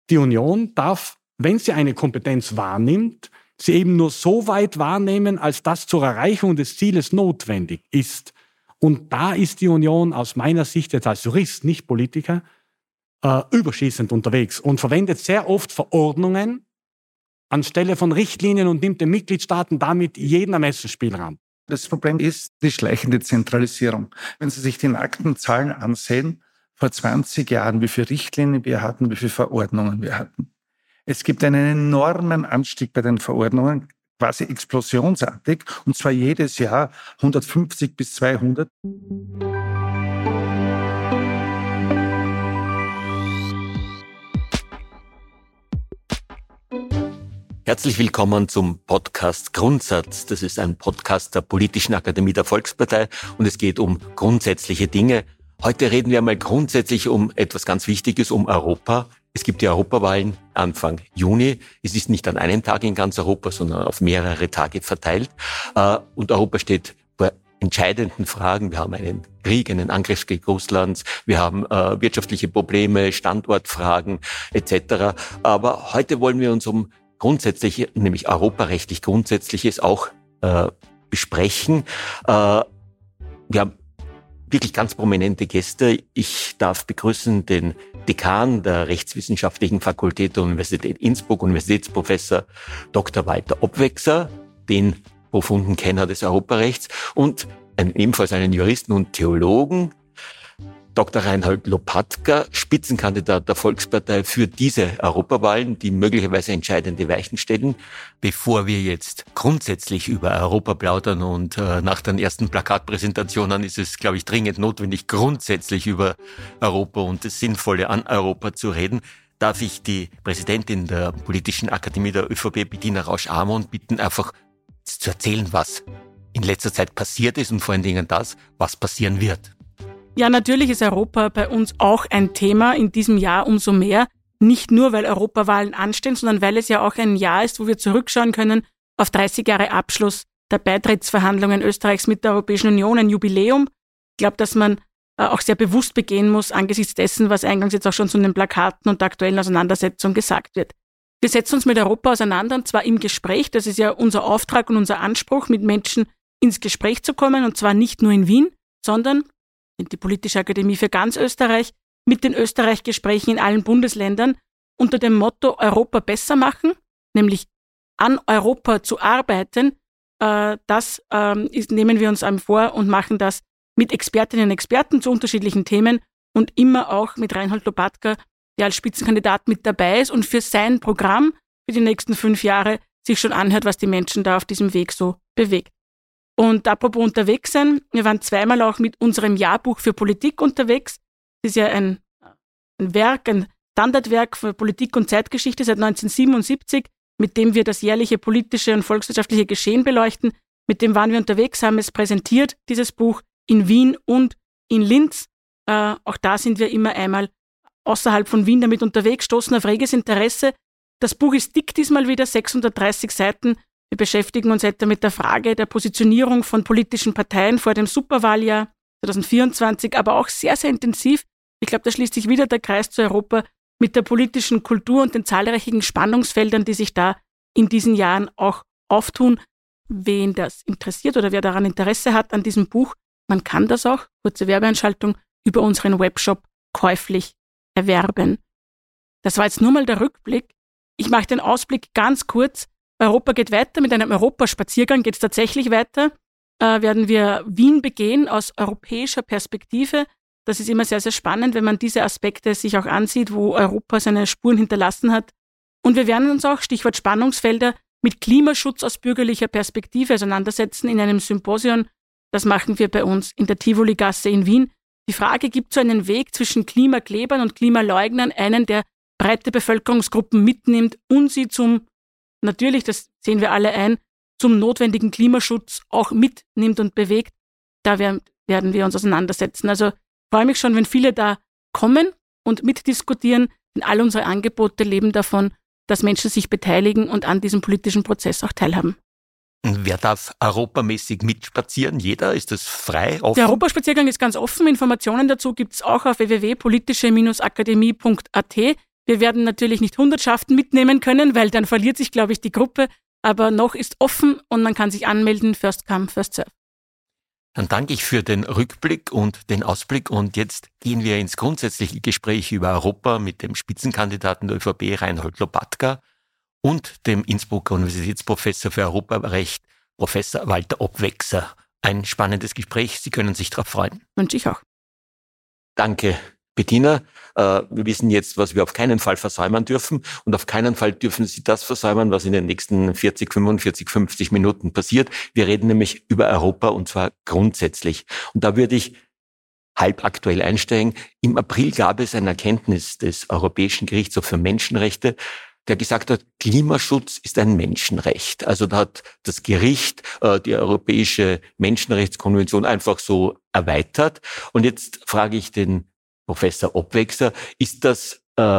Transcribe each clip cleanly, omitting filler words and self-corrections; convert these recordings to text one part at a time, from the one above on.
die Union darf, wenn sie eine Kompetenz wahrnimmt, sie eben nur so weit wahrnehmen, als das zur Erreichung des Zieles notwendig ist. Und da ist die Union aus meiner Sicht jetzt als Jurist, nicht Politiker, überschießend unterwegs und verwendet sehr oft Verordnungen anstelle von Richtlinien und nimmt den Mitgliedstaaten damit jeden Ermessensspielraum. Das Problem ist die schleichende Zentralisierung. Wenn Sie sich die nackten Zahlen ansehen, vor 20 Jahren, wie viele Richtlinien wir hatten, wie viele Verordnungen wir hatten. Es gibt einen enormen Anstieg bei den Verordnungen, quasi explosionsartig, und zwar jedes Jahr 150 bis 200. Herzlich willkommen zum Podcast Grundsatz. Das ist ein Podcast der Politischen Akademie der Volkspartei und es geht um grundsätzliche Dinge. Heute reden wir einmal grundsätzlich um etwas ganz Wichtiges, um Europa. Es gibt die Europawahlen Anfang Juni. Es ist nicht an einem Tag in ganz Europa, sondern auf mehrere Tage verteilt. Und Europa steht vor entscheidenden Fragen. Wir haben einen Krieg, einen Angriffskrieg Russlands. Wir haben wirtschaftliche Probleme, Standortfragen etc. Aber heute wollen wir uns um grundsätzlich, nämlich europarechtlich Grundsätzliches auch besprechen. Wir haben wirklich ganz prominente Gäste. Ich darf begrüßen den Dekan der Rechtswissenschaftlichen Fakultät der Universität Innsbruck, Universitätsprofessor Dr. Walter Obwexer, den profunden Kenner des Europarechts, und ebenfalls einen Juristen und Theologen, Dr. Reinhold Lopatka, Spitzenkandidat der Volkspartei für diese Europawahlen, die möglicherweise entscheidende Weichen stellen. Bevor wir jetzt grundsätzlich über Europa plaudern und nach den ersten Plakatpräsentationen ist es, glaube ich, dringend notwendig, grundsätzlich über Europa und das Sinnvolle an Europa zu reden, darf ich die Präsidentin der Politischen Akademie der ÖVP, Bettina Rausch-Amon, bitten, einfach zu erzählen, was in letzter Zeit passiert ist und vor allen Dingen das, was passieren wird. Ja, natürlich ist Europa bei uns auch ein Thema, in diesem Jahr umso mehr. Nicht nur, weil Europawahlen anstehen, sondern weil es ja auch ein Jahr ist, wo wir zurückschauen können auf 30 Jahre Abschluss der Beitrittsverhandlungen Österreichs mit der Europäischen Union, ein Jubiläum. Ich glaube, dass man auch sehr bewusst begehen muss, angesichts dessen, was eingangs jetzt auch schon zu den Plakaten und der aktuellen Auseinandersetzung gesagt wird. Wir setzen uns mit Europa auseinander, und zwar im Gespräch. Das ist ja unser Auftrag und unser Anspruch, mit Menschen ins Gespräch zu kommen, und zwar nicht nur in Wien, sondern die Politische Akademie für ganz Österreich, mit den Österreich-Gesprächen in allen Bundesländern unter dem Motto Europa besser machen, nämlich an Europa zu arbeiten. Nehmen wir uns vor und machen das mit Expertinnen und Experten zu unterschiedlichen Themen und immer auch mit Reinhold Lopatka, der als Spitzenkandidat mit dabei ist und für sein Programm für die nächsten 5 Jahre sich schon anhört, was die Menschen da auf diesem Weg so bewegt. Und apropos unterwegs sein, wir waren zweimal auch mit unserem Jahrbuch für Politik unterwegs. Das ist ja ein Standardwerk für Politik und Zeitgeschichte seit 1977, mit dem wir das jährliche politische und volkswirtschaftliche Geschehen beleuchten. Mit dem waren wir unterwegs, haben es präsentiert, dieses Buch, in Wien und in Linz. Auch da sind wir immer einmal außerhalb von Wien damit unterwegs, stoßen auf reges Interesse. Das Buch ist dick diesmal wieder, 630 Seiten. Wir beschäftigen uns etwa mit der Frage der Positionierung von politischen Parteien vor dem Superwahljahr 2024, aber auch sehr, sehr intensiv. Ich glaube, da schließt sich wieder der Kreis zu Europa mit der politischen Kultur und den zahlreichen Spannungsfeldern, die sich da in diesen Jahren auch auftun. Wen das interessiert oder wer daran Interesse hat an diesem Buch, man kann das auch, kurze Werbeeinschaltung, über unseren Webshop käuflich erwerben. Das war jetzt nur mal der Rückblick. Ich mache den Ausblick ganz kurz. Europa geht weiter, mit einem Europaspaziergang geht es tatsächlich weiter. Werden wir Wien begehen aus europäischer Perspektive. Das ist immer sehr, sehr spannend, wenn man diese Aspekte sich auch ansieht, wo Europa seine Spuren hinterlassen hat. Und wir werden uns auch, Stichwort Spannungsfelder, mit Klimaschutz aus bürgerlicher Perspektive auseinandersetzen in einem Symposium. Das machen wir bei uns in der Tivoli-Gasse in Wien. Die Frage, gibt es so einen Weg zwischen Klimaklebern und Klimaleugnern, einen, der breite Bevölkerungsgruppen mitnimmt und sie natürlich, das sehen wir alle ein, zum notwendigen Klimaschutz auch mitnimmt und bewegt. Da werden wir uns auseinandersetzen. Also ich freue mich schon, wenn viele da kommen und mitdiskutieren, denn all unsere Angebote leben davon, dass Menschen sich beteiligen und an diesem politischen Prozess auch teilhaben. Wer darf europamäßig mitspazieren? Jeder? Ist das frei, offen? Der Europaspaziergang ist ganz offen. Informationen dazu gibt es auch auf www.politische-akademie.at. Wir werden natürlich nicht Hundertschaften mitnehmen können, weil dann verliert sich, glaube ich, die Gruppe. Aber noch ist offen und man kann sich anmelden, first come, first serve. Dann danke ich für den Rückblick und den Ausblick und jetzt gehen wir ins grundsätzliche Gespräch über Europa mit dem Spitzenkandidaten der ÖVP, Reinhold Lopatka, und dem Innsbrucker Universitätsprofessor für Europarecht, Professor Walter Obwexer. Ein spannendes Gespräch, Sie können sich darauf freuen. Wünsche ich auch. Danke, Bettina. Wir wissen jetzt, was wir auf keinen Fall versäumen dürfen und auf keinen Fall dürfen Sie das versäumen, was in den nächsten 40, 45, 50 Minuten passiert. Wir reden nämlich über Europa und zwar grundsätzlich. Und da würde ich halb aktuell einsteigen. Im April gab es eine Erkenntnis des Europäischen Gerichtshofs für Menschenrechte, der gesagt hat, Klimaschutz ist ein Menschenrecht. Also da hat das Gericht die Europäische Menschenrechtskonvention einfach so erweitert. Und jetzt frage ich den Professor Obwexer, ist das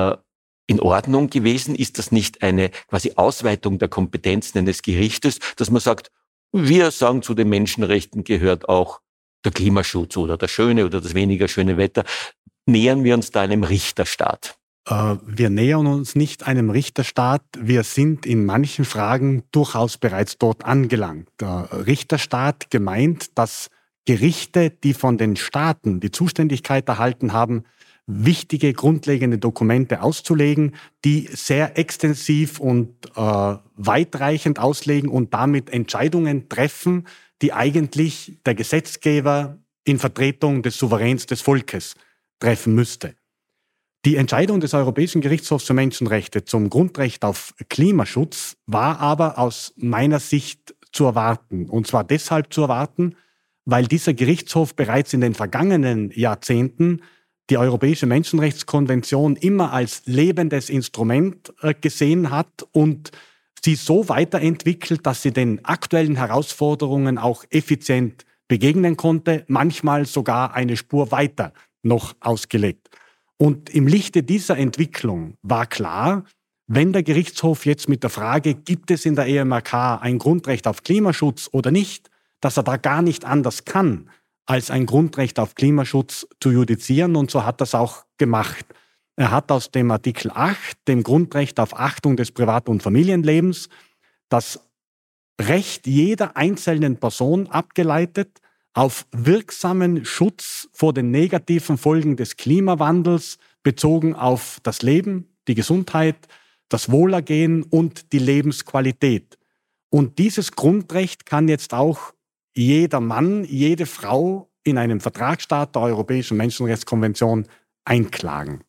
in Ordnung gewesen? Ist das nicht eine quasi Ausweitung der Kompetenzen eines Gerichtes, dass man sagt, wir sagen, zu den Menschenrechten gehört auch der Klimaschutz oder das schöne oder das weniger schöne Wetter? Nähern wir uns da einem Richterstaat? Wir nähern uns nicht einem Richterstaat. Wir sind in manchen Fragen durchaus bereits dort angelangt. Der Richterstaat gemeint, dass Gerichte, die von den Staaten die Zuständigkeit erhalten haben, wichtige, grundlegende Dokumente auszulegen, die sehr extensiv und weitreichend auslegen und damit Entscheidungen treffen, die eigentlich der Gesetzgeber in Vertretung des Souveräns des Volkes treffen müsste. Die Entscheidung des Europäischen Gerichtshofs für Menschenrechte zum Grundrecht auf Klimaschutz war aber aus meiner Sicht zu erwarten. Und zwar deshalb zu erwarten, weil dieser Gerichtshof bereits in den vergangenen Jahrzehnten die Europäische Menschenrechtskonvention immer als lebendes Instrument gesehen hat und sie so weiterentwickelt, dass sie den aktuellen Herausforderungen auch effizient begegnen konnte, manchmal sogar eine Spur weiter noch ausgelegt. Und im Lichte dieser Entwicklung war klar, wenn der Gerichtshof jetzt mit der Frage, gibt es in der EMRK ein Grundrecht auf Klimaschutz oder nicht, dass er da gar nicht anders kann, als ein Grundrecht auf Klimaschutz zu judizieren. Und so hat er es auch gemacht. Er hat aus dem Artikel 8, dem Grundrecht auf Achtung des Privat- und Familienlebens, das Recht jeder einzelnen Person abgeleitet, auf wirksamen Schutz vor den negativen Folgen des Klimawandels bezogen auf das Leben, die Gesundheit, das Wohlergehen und die Lebensqualität. Und dieses Grundrecht kann jetzt auch jeder Mann, jede Frau in einem Vertragsstaat der Europäischen Menschenrechtskonvention einklagen.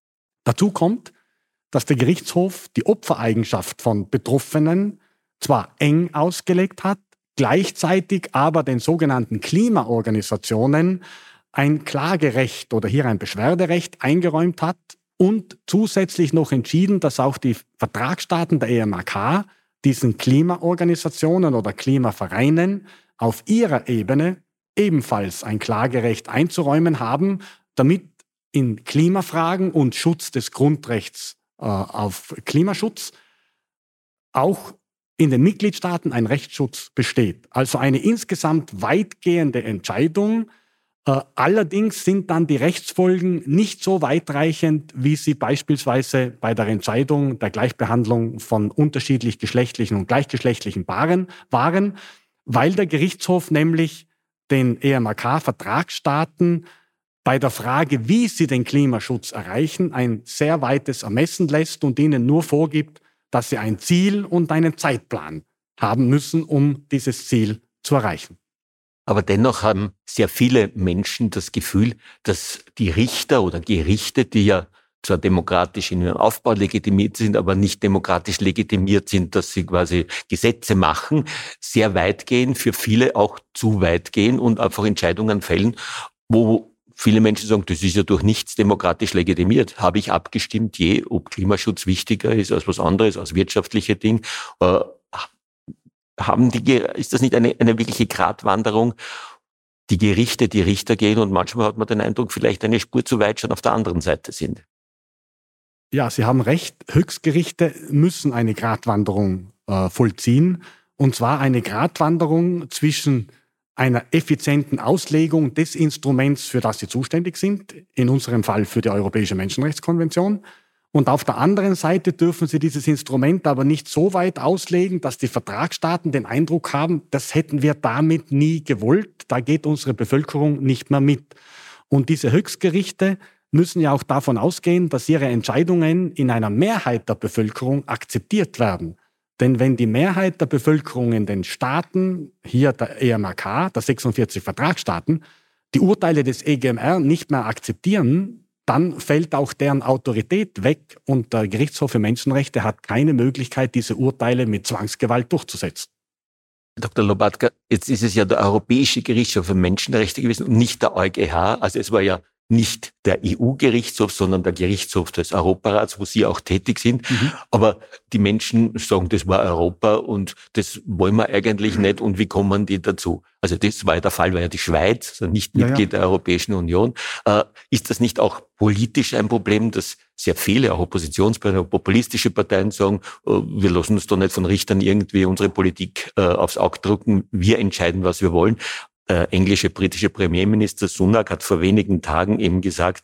Dazu kommt, dass der Gerichtshof die Opfereigenschaft von Betroffenen zwar eng ausgelegt hat, gleichzeitig aber den sogenannten Klimaorganisationen ein Klagerecht oder hier ein Beschwerderecht eingeräumt hat und zusätzlich noch entschieden, dass auch die Vertragsstaaten der EMRK diesen Klimaorganisationen oder Klimavereinen auf ihrer Ebene ebenfalls ein Klagerecht einzuräumen haben, damit in Klimafragen und Schutz des Grundrechts auf Klimaschutz auch in den Mitgliedstaaten ein Rechtsschutz besteht. Also eine insgesamt weitgehende Entscheidung. Allerdings sind dann die Rechtsfolgen nicht so weitreichend, wie sie beispielsweise bei der Entscheidung der Gleichbehandlung von unterschiedlich geschlechtlichen und gleichgeschlechtlichen Paaren waren, weil der Gerichtshof nämlich den EMRK-Vertragsstaaten bei der Frage, wie sie den Klimaschutz erreichen, ein sehr weites Ermessen lässt und ihnen nur vorgibt, dass sie ein Ziel und einen Zeitplan haben müssen, um dieses Ziel zu erreichen. Aber dennoch haben sehr viele Menschen das Gefühl, dass die Richter oder Gerichte, die ja zwar demokratisch in ihrem Aufbau legitimiert sind, aber nicht demokratisch legitimiert sind, dass sie quasi Gesetze machen, sehr weit gehen, für viele auch zu weit gehen und einfach Entscheidungen fällen, wo viele Menschen sagen, das ist ja durch nichts demokratisch legitimiert. Habe ich abgestimmt, ob Klimaschutz wichtiger ist als was anderes, als wirtschaftliche Dinge? Ist das nicht eine wirkliche Gratwanderung? Die Richter gehen und manchmal hat man den Eindruck, vielleicht eine Spur zu weit schon auf der anderen Seite sind. Ja, Sie haben recht. Höchstgerichte müssen eine Gratwanderung vollziehen. Und zwar eine Gratwanderung zwischen einer effizienten Auslegung des Instruments, für das sie zuständig sind, in unserem Fall für die Europäische Menschenrechtskonvention, Und auf der anderen Seite dürfen sie dieses Instrument aber nicht so weit auslegen, dass die Vertragsstaaten den Eindruck haben, das hätten wir damit nie gewollt, da geht unsere Bevölkerung nicht mehr mit. Und diese Höchstgerichte müssen ja auch davon ausgehen, dass ihre Entscheidungen in einer Mehrheit der Bevölkerung akzeptiert werden. Denn wenn die Mehrheit der Bevölkerung in den Staaten, hier der EMRK, der 46 Vertragsstaaten, die Urteile des EGMR nicht mehr akzeptieren, dann fällt auch deren Autorität weg und der Gerichtshof für Menschenrechte hat keine Möglichkeit, diese Urteile mit Zwangsgewalt durchzusetzen. Dr. Lobatka, jetzt ist es ja der Europäische Gerichtshof für Menschenrechte gewesen und nicht der EuGH. Also es war ja nicht der EU-Gerichtshof, sondern der Gerichtshof des Europarats, wo Sie auch tätig sind. Aber die Menschen sagen, das war Europa und das wollen wir eigentlich nicht. Und wie kommen die dazu? Also das war ja der Fall, war ja die Schweiz, also nicht Mitglied der Europäischen Union. Ist das nicht auch politisch ein Problem, dass sehr viele, auch Oppositionsparteien, auch populistische Parteien sagen, wir lassen uns doch nicht von Richtern irgendwie unsere Politik aufs Auge drucken, wir entscheiden, was wir wollen. Englische, britische Premierminister Sunak hat vor wenigen Tagen eben gesagt,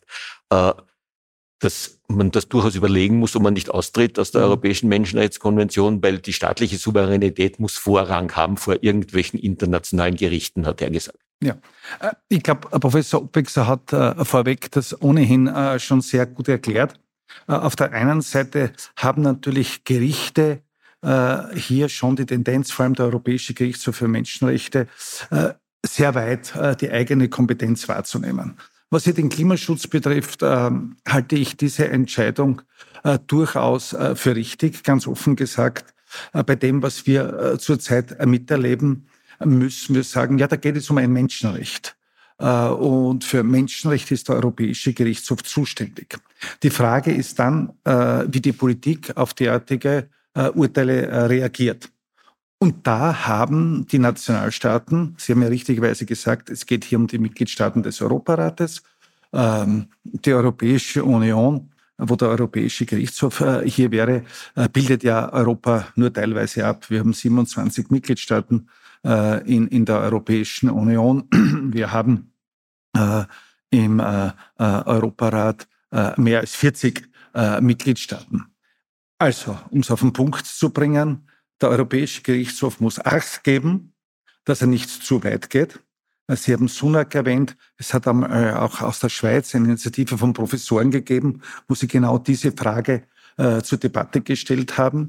dass man das durchaus überlegen muss, ob man nicht austritt aus der Europäischen Menschenrechtskonvention, weil die staatliche Souveränität muss Vorrang haben vor irgendwelchen internationalen Gerichten, hat er gesagt. Ja, ich glaube, Professor Opexer hat vorweg das ohnehin schon sehr gut erklärt. Auf der einen Seite haben natürlich Gerichte hier schon die Tendenz, vor allem der Europäische Gerichtshof für Menschenrechte, sehr weit die eigene Kompetenz wahrzunehmen. Was hier den Klimaschutz betrifft, halte ich diese Entscheidung durchaus für richtig, ganz offen gesagt. Bei dem, was wir zurzeit miterleben, müssen wir sagen, ja, da geht es um ein Menschenrecht. Und für Menschenrechte ist der Europäische Gerichtshof zuständig. Die Frage ist dann, wie die Politik auf derartige Urteile reagiert. Und da haben die Nationalstaaten, Sie haben ja richtigerweise gesagt, es geht hier um die Mitgliedstaaten des Europarates, die Europäische Union, wo der Europäische Gerichtshof hier wäre, bildet ja Europa nur teilweise ab. Wir haben 27 Mitgliedstaaten in der Europäischen Union. Wir haben im Europarat mehr als 40 Mitgliedstaaten. Also, um es auf den Punkt zu bringen, der Europäische Gerichtshof muss Acht geben, dass er nicht zu weit geht. Sie haben Sunak erwähnt. Es hat auch aus der Schweiz eine Initiative von Professoren gegeben, wo sie genau diese Frage zur Debatte gestellt haben.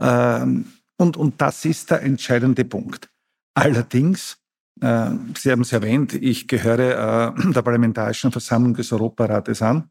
Und das ist der entscheidende Punkt. Allerdings, Sie haben es erwähnt, ich gehöre der Parlamentarischen Versammlung des Europarates an.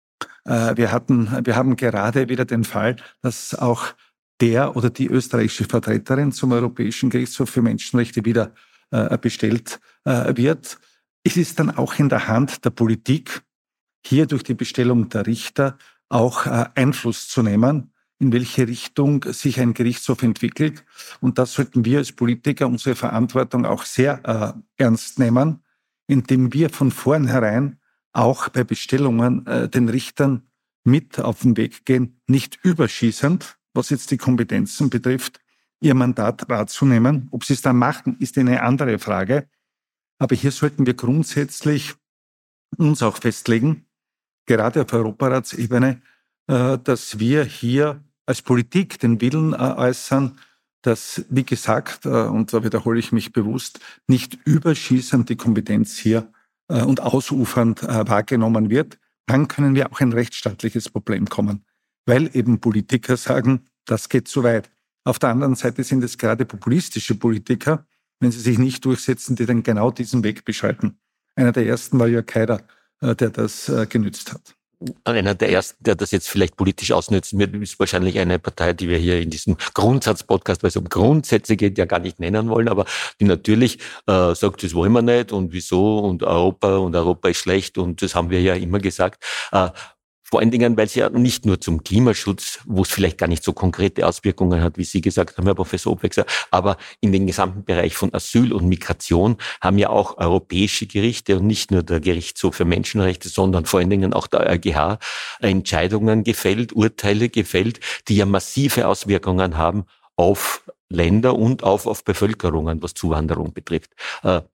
Wir haben gerade wieder den Fall, dass auch der oder die österreichische Vertreterin zum Europäischen Gerichtshof für Menschenrechte wieder bestellt wird. Es ist dann auch in der Hand der Politik, hier durch die Bestellung der Richter auch Einfluss zu nehmen, in welche Richtung sich ein Gerichtshof entwickelt. Und das sollten wir als Politiker unsere Verantwortung auch sehr ernst nehmen, indem wir von vornherein auch bei Bestellungen den Richtern mit auf den Weg gehen, nicht überschießend, was jetzt die Kompetenzen betrifft, ihr Mandat wahrzunehmen. Ob sie es dann machen, ist eine andere Frage. Aber hier sollten wir grundsätzlich uns auch festlegen, gerade auf Europaratsebene, dass wir hier als Politik den Willen äußern, dass, wie gesagt, und da wiederhole ich mich bewusst, nicht überschießend die Kompetenz hier und ausufernd wahrgenommen wird. Dann können wir auch ein rechtsstaatliches Problem kommen, weil eben Politiker sagen, das geht zu weit. Auf der anderen Seite sind es gerade populistische Politiker, wenn sie sich nicht durchsetzen, die dann genau diesen Weg beschreiten. Einer der ersten war Jörg Haider, der das genützt hat. Einer der ersten, der das jetzt vielleicht politisch ausnützen wird, ist wahrscheinlich eine Partei, die wir hier in diesem Grundsatz-Podcast, weil es um Grundsätze geht, ja gar nicht nennen wollen, aber die natürlich sagt, das wollen wir nicht und wieso und Europa ist schlecht und das haben wir ja immer gesagt. Vor allen Dingen, weil es ja nicht nur zum Klimaschutz, wo es vielleicht gar nicht so konkrete Auswirkungen hat, wie Sie gesagt haben, Herr Professor Opexer, aber in den gesamten Bereich von Asyl und Migration haben ja auch europäische Gerichte und nicht nur der Gerichtshof für Menschenrechte, sondern vor allen Dingen auch der EuGH Entscheidungen gefällt, Urteile gefällt, die ja massive Auswirkungen haben auf Länder und auf Bevölkerungen, was Zuwanderung betrifft.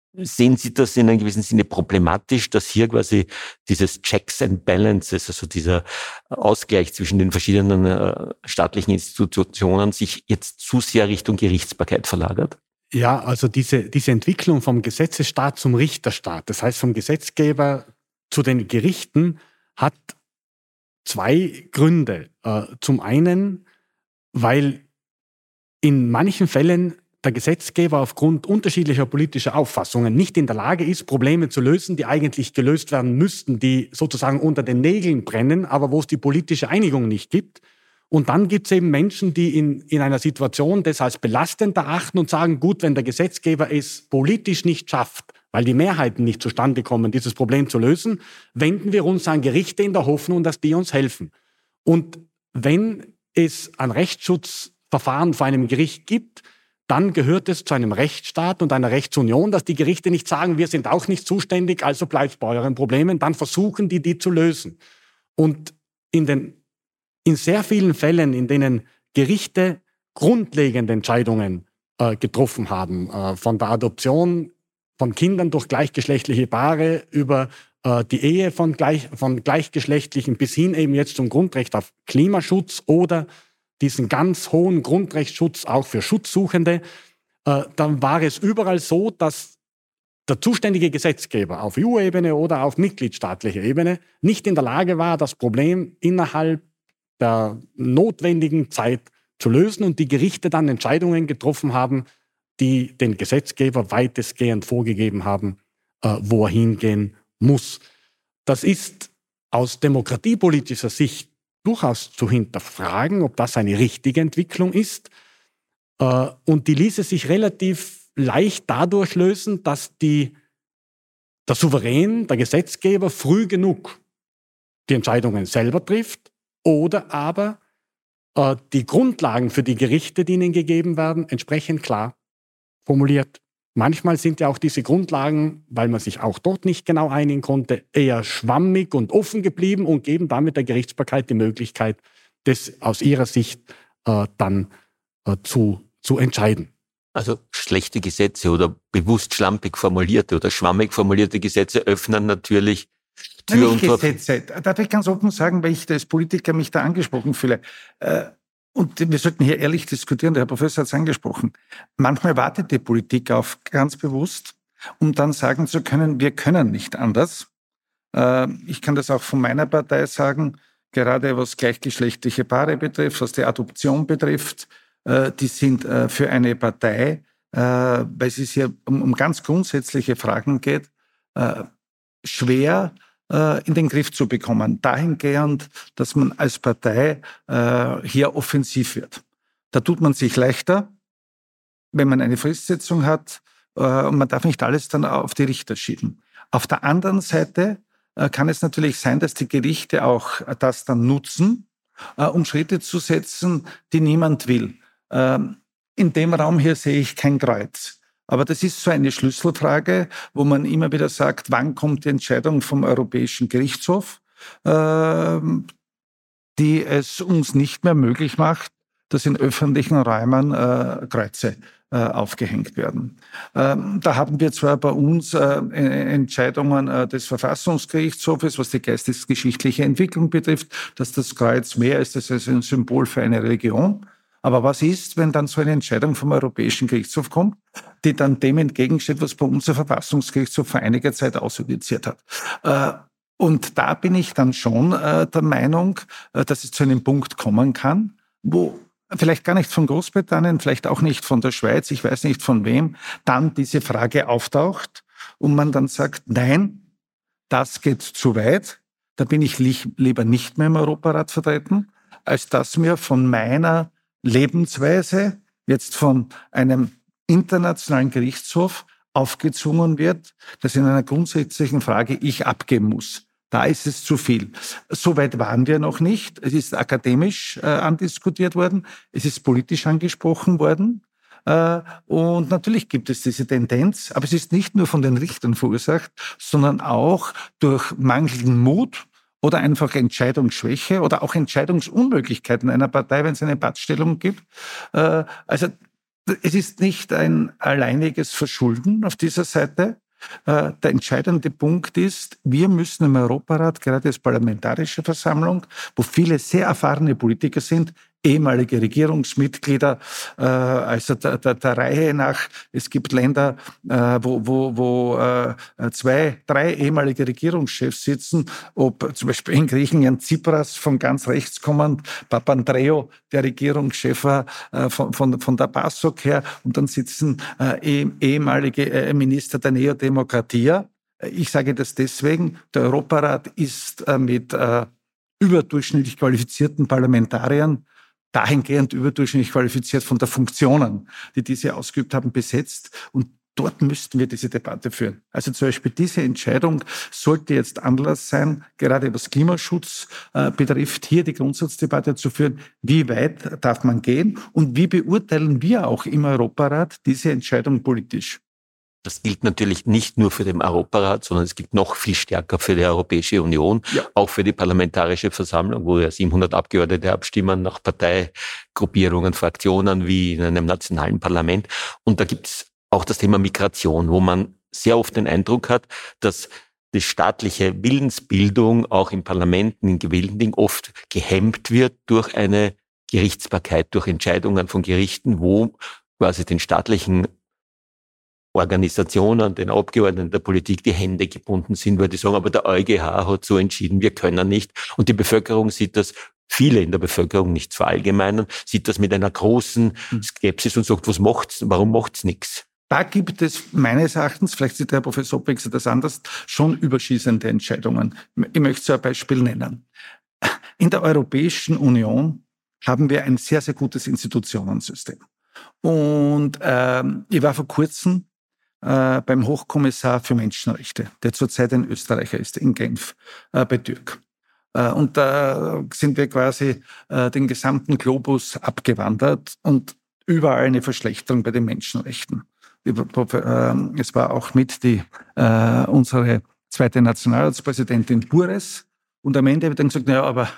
Sehen Sie das in einem gewissen Sinne problematisch, dass hier quasi dieses Checks and Balances, also dieser Ausgleich zwischen den verschiedenen staatlichen Institutionen, sich jetzt zu sehr Richtung Gerichtsbarkeit verlagert? Ja, also diese Entwicklung vom Gesetzesstaat zum Richterstaat, das heißt vom Gesetzgeber zu den Gerichten, hat zwei Gründe. Zum einen, weil in manchen Fällen der Gesetzgeber aufgrund unterschiedlicher politischer Auffassungen nicht in der Lage ist, Probleme zu lösen, die eigentlich gelöst werden müssten, die sozusagen unter den Nägeln brennen, aber wo es die politische Einigung nicht gibt. Und dann gibt es eben Menschen, die in einer Situation das als belastend erachten und sagen, gut, wenn der Gesetzgeber es politisch nicht schafft, weil die Mehrheiten nicht zustande kommen, dieses Problem zu lösen, wenden wir uns an Gerichte in der Hoffnung, dass die uns helfen. Und wenn es ein Rechtsschutzverfahren vor einem Gericht gibt, dann gehört es zu einem Rechtsstaat und einer Rechtsunion, dass die Gerichte nicht sagen, wir sind auch nicht zuständig, also bleibt bei euren Problemen, dann versuchen die zu lösen. Und in sehr vielen Fällen, in denen Gerichte grundlegende Entscheidungen getroffen haben, von der Adoption von Kindern durch gleichgeschlechtliche Paare über die Ehe von Gleichgeschlechtlichen bis hin eben jetzt zum Grundrecht auf Klimaschutz oder diesen ganz hohen Grundrechtsschutz auch für Schutzsuchende, dann war es überall so, dass der zuständige Gesetzgeber auf EU-Ebene oder auf mitgliedstaatlicher Ebene nicht in der Lage war, das Problem innerhalb der notwendigen Zeit zu lösen und die Gerichte dann Entscheidungen getroffen haben, die den Gesetzgeber weitestgehend vorgegeben haben, wo er hingehen muss. Das ist aus demokratiepolitischer Sicht durchaus zu hinterfragen, ob das eine richtige Entwicklung ist. Und die ließe sich relativ leicht dadurch lösen, dass der Souverän, der Gesetzgeber, früh genug die Entscheidungen selber trifft oder aber die Grundlagen für die Gerichte, die ihnen gegeben werden, entsprechend klar formuliert. Manchmal sind ja auch diese Grundlagen, weil man sich auch dort nicht genau einigen konnte, eher schwammig und offen geblieben und geben damit der Gerichtsbarkeit die Möglichkeit, das aus ihrer Sicht dann zu entscheiden. Also schlechte Gesetze oder bewusst schlampig formulierte oder schwammig formulierte Gesetze öffnen natürlich Tür und Tor. Gesetze. Darf ich ganz offen sagen, weil ich als Politiker mich da angesprochen fühle. Und wir sollten hier ehrlich diskutieren, der Herr Professor hat es angesprochen. Manchmal wartet die Politik auf ganz bewusst, um dann sagen zu können, wir können nicht anders. Ich kann das auch von meiner Partei sagen, gerade was gleichgeschlechtliche Paare betrifft, was die Adoption betrifft, die sind für eine Partei, weil es hier um ganz grundsätzliche Fragen geht, schwer in den Griff zu bekommen. Dahingehend, dass man als Partei hier offensiv wird. Da tut man sich leichter, wenn man eine Fristsetzung hat und man darf nicht alles dann auf die Richter schieben. Auf der anderen Seite kann es natürlich sein, dass die Gerichte auch das dann nutzen, um Schritte zu setzen, die niemand will. In dem Raum hier sehe ich kein Kreuz. Aber das ist so eine Schlüsselfrage, wo man immer wieder sagt, wann kommt die Entscheidung vom Europäischen Gerichtshof, die es uns nicht mehr möglich macht, dass in öffentlichen Räumen Kreuze aufgehängt werden. Da haben wir zwar bei uns Entscheidungen des Verfassungsgerichtshofes, was die geistesgeschichtliche Entwicklung betrifft, dass das Kreuz mehr ist als ein Symbol für eine Religion. Aber was ist, wenn dann so eine Entscheidung vom Europäischen Gerichtshof kommt, die dann dem entgegensteht, was bei uns der Verfassungsgerichtshof vor einiger Zeit ausjudiziert hat? Und da bin ich dann schon der Meinung, dass es zu einem Punkt kommen kann, wo vielleicht gar nicht von Großbritannien, vielleicht auch nicht von der Schweiz, ich weiß nicht von wem, dann diese Frage auftaucht und man dann sagt, nein, das geht zu weit, da bin ich lieber nicht mehr im Europarat vertreten, als dass mir von meiner Lebensweise jetzt von einem internationalen Gerichtshof aufgezwungen wird, dass in einer grundsätzlichen Frage ich abgeben muss. Da ist es zu viel. So weit waren wir noch nicht. Es ist akademisch andiskutiert worden. Es ist politisch angesprochen worden. Und natürlich gibt es diese Tendenz, aber es ist nicht nur von den Richtern verursacht, sondern auch durch mangelnden Mut oder einfach Entscheidungsschwäche oder auch Entscheidungsunmöglichkeiten einer Partei, wenn es eine Pattstellung gibt. Also es ist nicht ein alleiniges Verschulden auf dieser Seite. Der entscheidende Punkt ist, wir müssen im Europarat, gerade als parlamentarische Versammlung, wo viele sehr erfahrene Politiker sind, ehemalige Regierungsmitglieder, also der Reihe nach, es gibt Länder, wo 2, 3 ehemalige Regierungschefs sitzen, ob zum Beispiel in Griechenland Tsipras von ganz rechts kommend, Papandreou, der Regierungschef war von der PASOK her, und dann sitzen ehemalige Minister der Neodemokratie. Ich sage das deswegen, der Europarat ist mit überdurchschnittlich qualifizierten Parlamentariern dahingehend überdurchschnittlich qualifiziert von der Funktionen, die diese ausgeübt haben, besetzt. Und dort müssten wir diese Debatte führen. Also zum Beispiel diese Entscheidung sollte jetzt Anlass sein, gerade was Klimaschutz betrifft, hier die Grundsatzdebatte zu führen. Wie weit darf man gehen und wie beurteilen wir auch im Europarat diese Entscheidung politisch? Das gilt natürlich nicht nur für den Europarat, sondern es gilt noch viel stärker für die Europäische Union, auch für die Parlamentarische Versammlung, wo ja 700 Abgeordnete abstimmen nach Parteigruppierungen, Fraktionen wie in einem nationalen Parlament. Und da gibt es auch das Thema Migration, wo man sehr oft den Eindruck hat, dass die staatliche Willensbildung auch in Parlamenten, in gewählten Dingen oft gehemmt wird durch eine Gerichtsbarkeit, durch Entscheidungen von Gerichten, wo quasi den staatlichen Organisationen, den Abgeordneten der Politik die Hände gebunden sind, weil die sagen, aber der EuGH hat so entschieden, wir können nicht. Und die Bevölkerung sieht das, viele in der Bevölkerung, nicht verallgemeinern, sieht das mit einer großen Skepsis und sagt, warum macht's nichts? Da gibt es meines Erachtens, vielleicht sieht der Herr Professor Opexer das anders, schon überschießende Entscheidungen. Ich möchte so ein Beispiel nennen. In der Europäischen Union haben wir ein sehr, sehr gutes Institutionensystem. Und ich war vor kurzem beim Hochkommissar für Menschenrechte, der zurzeit ein Österreicher ist, in Genf, bei Türk. Und da sind wir quasi den gesamten Globus abgewandert und überall eine Verschlechterung bei den Menschenrechten. Es war auch mit unsere zweite Nationalratspräsidentin Bures. Und am Ende habe ich dann gesagt, naja, aber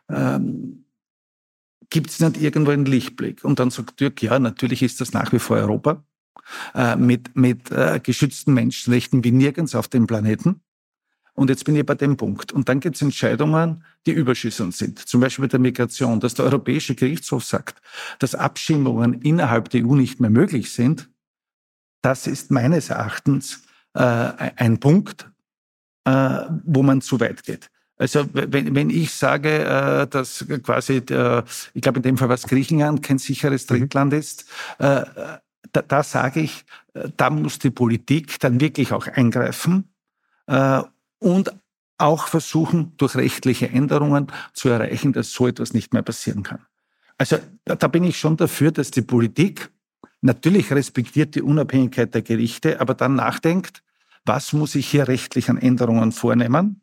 gibt es nicht irgendwo einen Lichtblick? Und dann sagt Türk, ja, natürlich ist das nach wie vor Europa. Mit geschützten Menschenrechten wie nirgends auf dem Planeten. Und jetzt bin ich bei dem Punkt. Und dann gibt es Entscheidungen, die überschießend sind. Zum Beispiel bei der Migration, dass der Europäische Gerichtshof sagt, dass Abschiebungen innerhalb der EU nicht mehr möglich sind. Das ist meines Erachtens ein Punkt, wo man zu weit geht. Also wenn ich sage, dass quasi, ich glaube in dem Fall was Griechenland kein sicheres Drittland ist, da sage ich, da muss die Politik dann wirklich auch eingreifen und auch versuchen, durch rechtliche Änderungen zu erreichen, dass so etwas nicht mehr passieren kann. Also da bin ich schon dafür, dass die Politik natürlich respektiert die Unabhängigkeit der Gerichte, aber dann nachdenkt, was muss ich hier rechtlich an Änderungen vornehmen?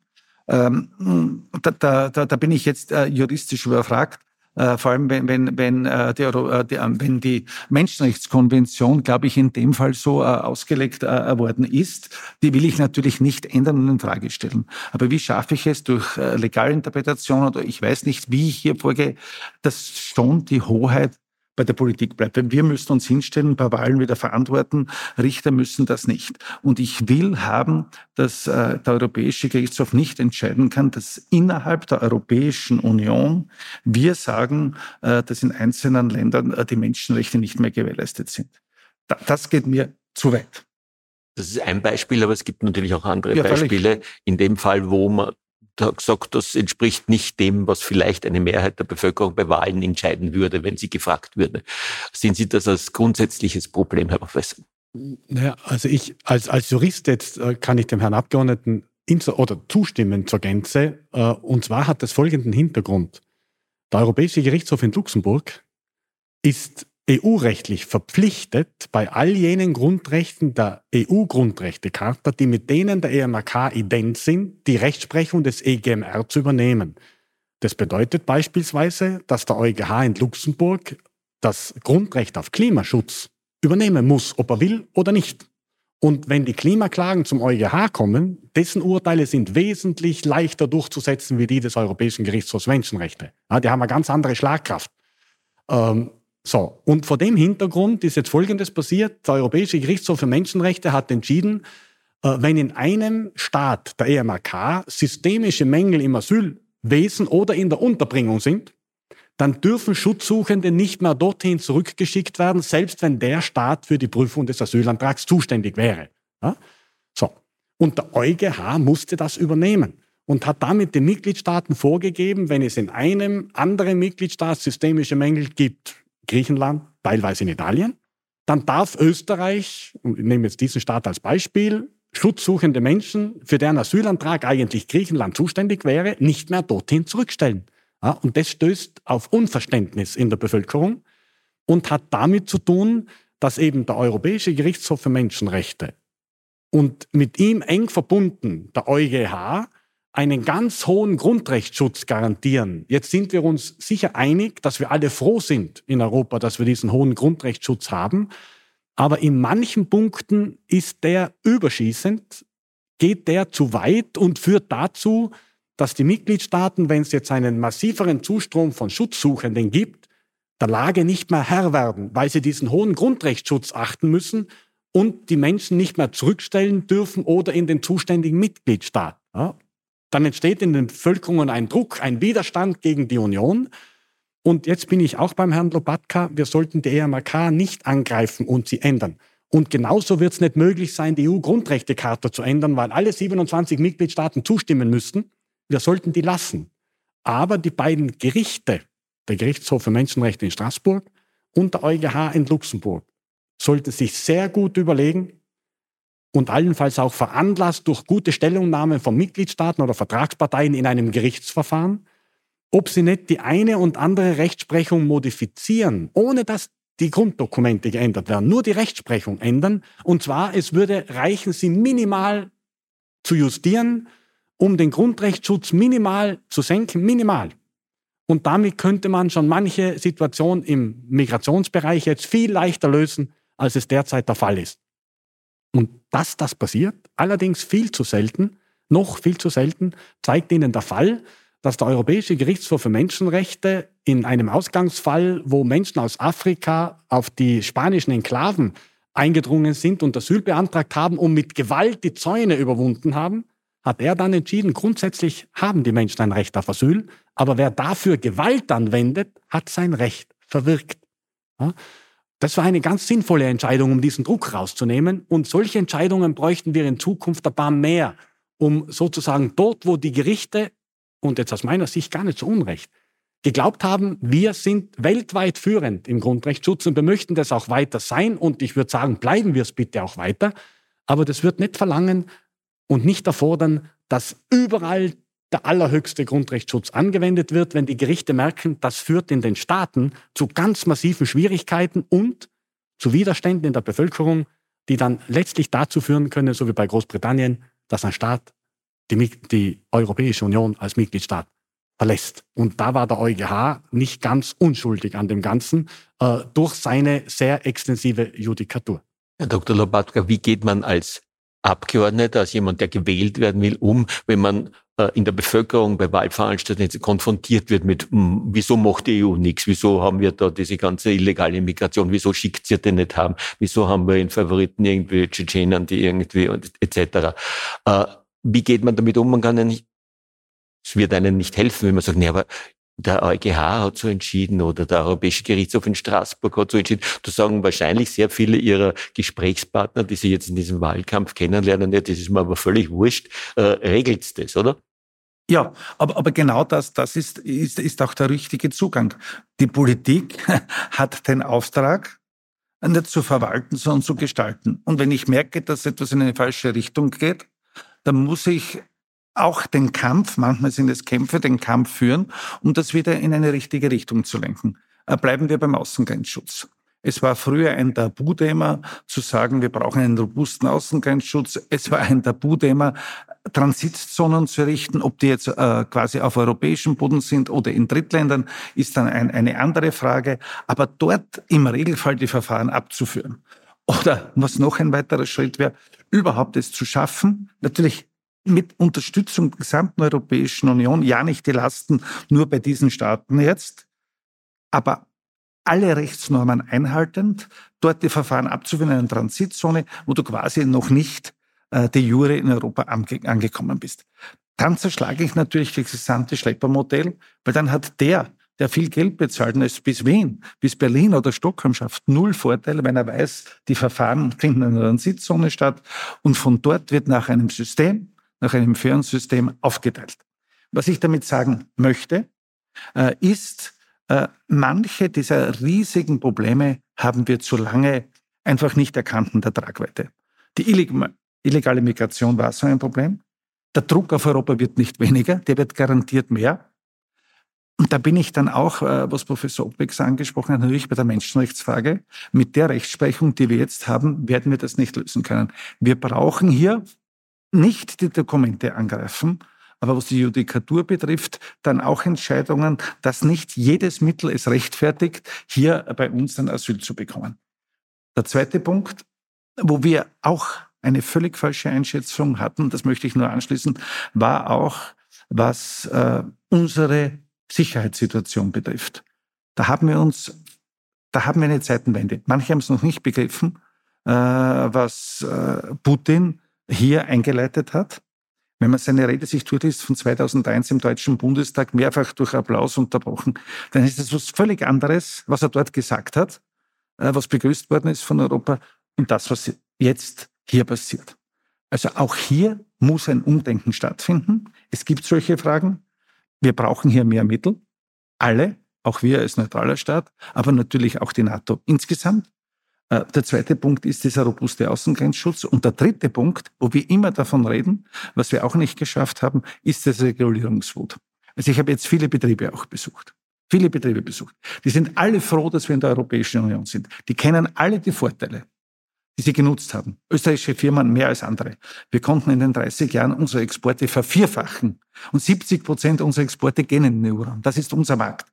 Da bin ich jetzt juristisch überfragt. Vor allem, wenn die Menschenrechtskonvention, glaube ich, in dem Fall so ausgelegt worden ist, die will ich natürlich nicht ändern und in Frage stellen. Aber wie schaffe ich es durch Legalinterpretation oder ich weiß nicht, wie ich hier vorgehe, dass schon die Hoheit bei der Politik bleibt. Weil wir müssen uns hinstellen, bei Wahlen wieder verantworten. Richter müssen das nicht. Und ich will haben, dass der Europäische Gerichtshof nicht entscheiden kann, dass innerhalb der Europäischen Union wir sagen, dass in einzelnen Ländern die Menschenrechte nicht mehr gewährleistet sind. Das geht mir zu weit. Das ist ein Beispiel, aber es gibt natürlich auch andere Beispiele. In dem Fall, wo man gesagt, das entspricht nicht dem, was vielleicht eine Mehrheit der Bevölkerung bei Wahlen entscheiden würde, wenn sie gefragt würde. Sehen Sie das als grundsätzliches Problem, Herr Professor? Naja, also ich als Jurist jetzt kann ich dem Herrn Abgeordneten zustimmen zur Gänze. Und zwar hat das folgenden Hintergrund. Der Europäische Gerichtshof in Luxemburg ist EU-rechtlich verpflichtet, bei all jenen Grundrechten der EU-Grundrechtecharta, die mit denen der EMRK ident sind, die Rechtsprechung des EGMR zu übernehmen. Das bedeutet beispielsweise, dass der EuGH in Luxemburg das Grundrecht auf Klimaschutz übernehmen muss, ob er will oder nicht. Und wenn die Klimaklagen zum EuGH kommen, dessen Urteile sind wesentlich leichter durchzusetzen wie die des Europäischen Gerichtshofs Menschenrechte. Ja, die haben eine ganz andere Schlagkraft. So, und vor dem Hintergrund ist jetzt Folgendes passiert. Der Europäische Gerichtshof für Menschenrechte hat entschieden, wenn in einem Staat der EMRK systemische Mängel im Asylwesen oder in der Unterbringung sind, dann dürfen Schutzsuchende nicht mehr dorthin zurückgeschickt werden, selbst wenn der Staat für die Prüfung des Asylantrags zuständig wäre. Ja? So. Und der EuGH musste das übernehmen und hat damit den Mitgliedstaaten vorgegeben, wenn es in einem anderen Mitgliedstaat systemische Mängel gibt, Griechenland, teilweise in Italien, dann darf Österreich, und ich nehme jetzt diesen Staat als Beispiel, schutzsuchende Menschen, für deren Asylantrag eigentlich Griechenland zuständig wäre, nicht mehr dorthin zurückstellen. Ja, und das stößt auf Unverständnis in der Bevölkerung und hat damit zu tun, dass eben der Europäische Gerichtshof für Menschenrechte und mit ihm eng verbunden der EuGH einen ganz hohen Grundrechtsschutz garantieren. Jetzt sind wir uns sicher einig, dass wir alle froh sind in Europa, dass wir diesen hohen Grundrechtsschutz haben. Aber in manchen Punkten ist der überschießend, geht der zu weit und führt dazu, dass die Mitgliedstaaten, wenn es jetzt einen massiveren Zustrom von Schutzsuchenden gibt, der Lage nicht mehr Herr werden, weil sie diesen hohen Grundrechtsschutz achten müssen und die Menschen nicht mehr zurückstellen dürfen oder in den zuständigen Mitgliedstaat. Ja? Dann entsteht in den Bevölkerungen ein Druck, ein Widerstand gegen die Union. Und jetzt bin ich auch beim Herrn Lobatka, wir sollten die EMRK nicht angreifen und sie ändern. Und genauso wird es nicht möglich sein, die EU-Grundrechtecharta zu ändern, weil alle 27 Mitgliedstaaten zustimmen müssten. Wir sollten die lassen. Aber die beiden Gerichte, der Gerichtshof für Menschenrechte in Straßburg und der EuGH in Luxemburg, sollten sich sehr gut überlegen und allenfalls auch veranlasst durch gute Stellungnahmen von Mitgliedstaaten oder Vertragsparteien in einem Gerichtsverfahren, ob sie nicht die eine und andere Rechtsprechung modifizieren, ohne dass die Grunddokumente geändert werden, nur die Rechtsprechung ändern. Und zwar, es würde reichen, sie minimal zu justieren, um den Grundrechtsschutz minimal zu senken, minimal. Und damit könnte man schon manche Situation im Migrationsbereich jetzt viel leichter lösen, als es derzeit der Fall ist. Und dass das passiert, allerdings viel zu selten, noch viel zu selten, zeigt Ihnen der Fall, dass der Europäische Gerichtshof für Menschenrechte in einem Ausgangsfall, wo Menschen aus Afrika auf die spanischen Enklaven eingedrungen sind und Asyl beantragt haben und mit Gewalt die Zäune überwunden haben, hat er dann entschieden, grundsätzlich haben die Menschen ein Recht auf Asyl, aber wer dafür Gewalt anwendet, hat sein Recht verwirkt. Ja? Das war eine ganz sinnvolle Entscheidung, um diesen Druck rauszunehmen. Und solche Entscheidungen bräuchten wir in Zukunft ein paar mehr, um sozusagen dort, wo die Gerichte, und jetzt aus meiner Sicht gar nicht so unrecht, geglaubt haben, wir sind weltweit führend im Grundrechtsschutz und wir möchten das auch weiter sein. Und ich würde sagen, bleiben wir es bitte auch weiter. Aber das wird nicht verlangen und nicht erfordern, dass überall der allerhöchste Grundrechtsschutz angewendet wird, wenn die Gerichte merken, das führt in den Staaten zu ganz massiven Schwierigkeiten und zu Widerständen in der Bevölkerung, die dann letztlich dazu führen können, so wie bei Großbritannien, dass ein Staat die Europäische Union als Mitgliedstaat verlässt. Und da war der EuGH nicht ganz unschuldig an dem Ganzen durch seine sehr extensive Judikatur. Herr Dr. Lobatka, wie geht man als Abgeordneter, als jemand, der gewählt werden will, wenn man in der Bevölkerung bei Wahlveranstaltungen konfrontiert wird mit, wieso macht die EU nichts, wieso haben wir da diese ganze illegale Migration, wieso schickt sie den nicht haben, wieso haben wir in Favoriten irgendwie Tschetschenen, die irgendwie etc. Wie geht man damit um? Man kann ja nicht, es wird einem nicht helfen, wenn man sagt, nee, aber der EuGH hat so entschieden oder der Europäische Gerichtshof in Straßburg hat so entschieden. Da sagen wahrscheinlich sehr viele ihrer Gesprächspartner, die sie jetzt in diesem Wahlkampf kennenlernen, ja, das ist mir aber völlig wurscht, regelt's das, oder? Ja, aber genau das ist auch der richtige Zugang. Die Politik hat den Auftrag, nicht zu verwalten, sondern zu gestalten. Und wenn ich merke, dass etwas in eine falsche Richtung geht, dann muss ich auch den Kampf, manchmal sind es Kämpfe, den Kampf führen, um das wieder in eine richtige Richtung zu lenken. Bleiben wir beim Außengrenzschutz. Es war früher ein Tabuthema, zu sagen, wir brauchen einen robusten Außengrenzschutz. Es war ein Tabuthema, Transitzonen zu errichten. Ob die jetzt quasi auf europäischem Boden sind oder in Drittländern, ist dann eine andere Frage. Aber dort im Regelfall die Verfahren abzuführen. Oder was noch ein weiterer Schritt wäre, überhaupt es zu schaffen, natürlich mit Unterstützung der gesamten Europäischen Union, ja nicht die Lasten nur bei diesen Staaten jetzt, aber alle Rechtsnormen einhaltend, dort die Verfahren abzuwenden in einer Transitzone, wo du quasi noch nicht de jure in Europa angekommen bist. Dann zerschlage ich natürlich das gesamte Schleppermodell, weil dann hat der viel Geld bezahlt und es bis Wien, bis Berlin oder Stockholm schafft, null Vorteile, wenn er weiß, die Verfahren finden in einer Transitzone statt und von dort wird nach einem System, nach einem fairen System aufgeteilt. Was ich damit sagen möchte, ist, manche dieser riesigen Probleme haben wir zu lange einfach nicht erkannt in der Tragweite. Die illegale Migration war so ein Problem. Der Druck auf Europa wird nicht weniger, der wird garantiert mehr. Und da bin ich dann auch, was Professor Oppex angesprochen hat, natürlich bei der Menschenrechtsfrage. Mit der Rechtsprechung, die wir jetzt haben, werden wir das nicht lösen können. Wir brauchen hier nicht die Dokumente angreifen, aber was die Judikatur betrifft, dann auch Entscheidungen, dass nicht jedes Mittel es rechtfertigt, hier bei uns dann Asyl zu bekommen. Der zweite Punkt, wo wir auch eine völlig falsche Einschätzung hatten, das möchte ich nur anschließen, war auch, was unsere Sicherheitssituation betrifft. Da haben wir eine Zeitenwende. Manche haben es noch nicht begriffen, was Putin hier eingeleitet hat. Wenn man seine Rede sich durchliest von 2001 im Deutschen Bundestag, mehrfach durch Applaus unterbrochen, dann ist es was völlig anderes, was er dort gesagt hat, was begrüßt worden ist von Europa und das, was jetzt hier passiert. Also auch hier muss ein Umdenken stattfinden. Es gibt solche Fragen. Wir brauchen hier mehr Mittel. Alle, auch wir als neutraler Staat, aber natürlich auch die NATO insgesamt. Der zweite Punkt ist dieser robuste Außengrenzschutz. Und der dritte Punkt, wo wir immer davon reden, was wir auch nicht geschafft haben, ist das Regulierungswut. Also ich habe jetzt viele Betriebe auch besucht. Die sind alle froh, dass wir in der Europäischen Union sind. Die kennen alle die Vorteile, die sie genutzt haben. Österreichische Firmen mehr als andere. Wir konnten in den 30 Jahren unsere Exporte vervierfachen. Und 70% unserer Exporte gehen in den EU-Raum. Das ist unser Markt.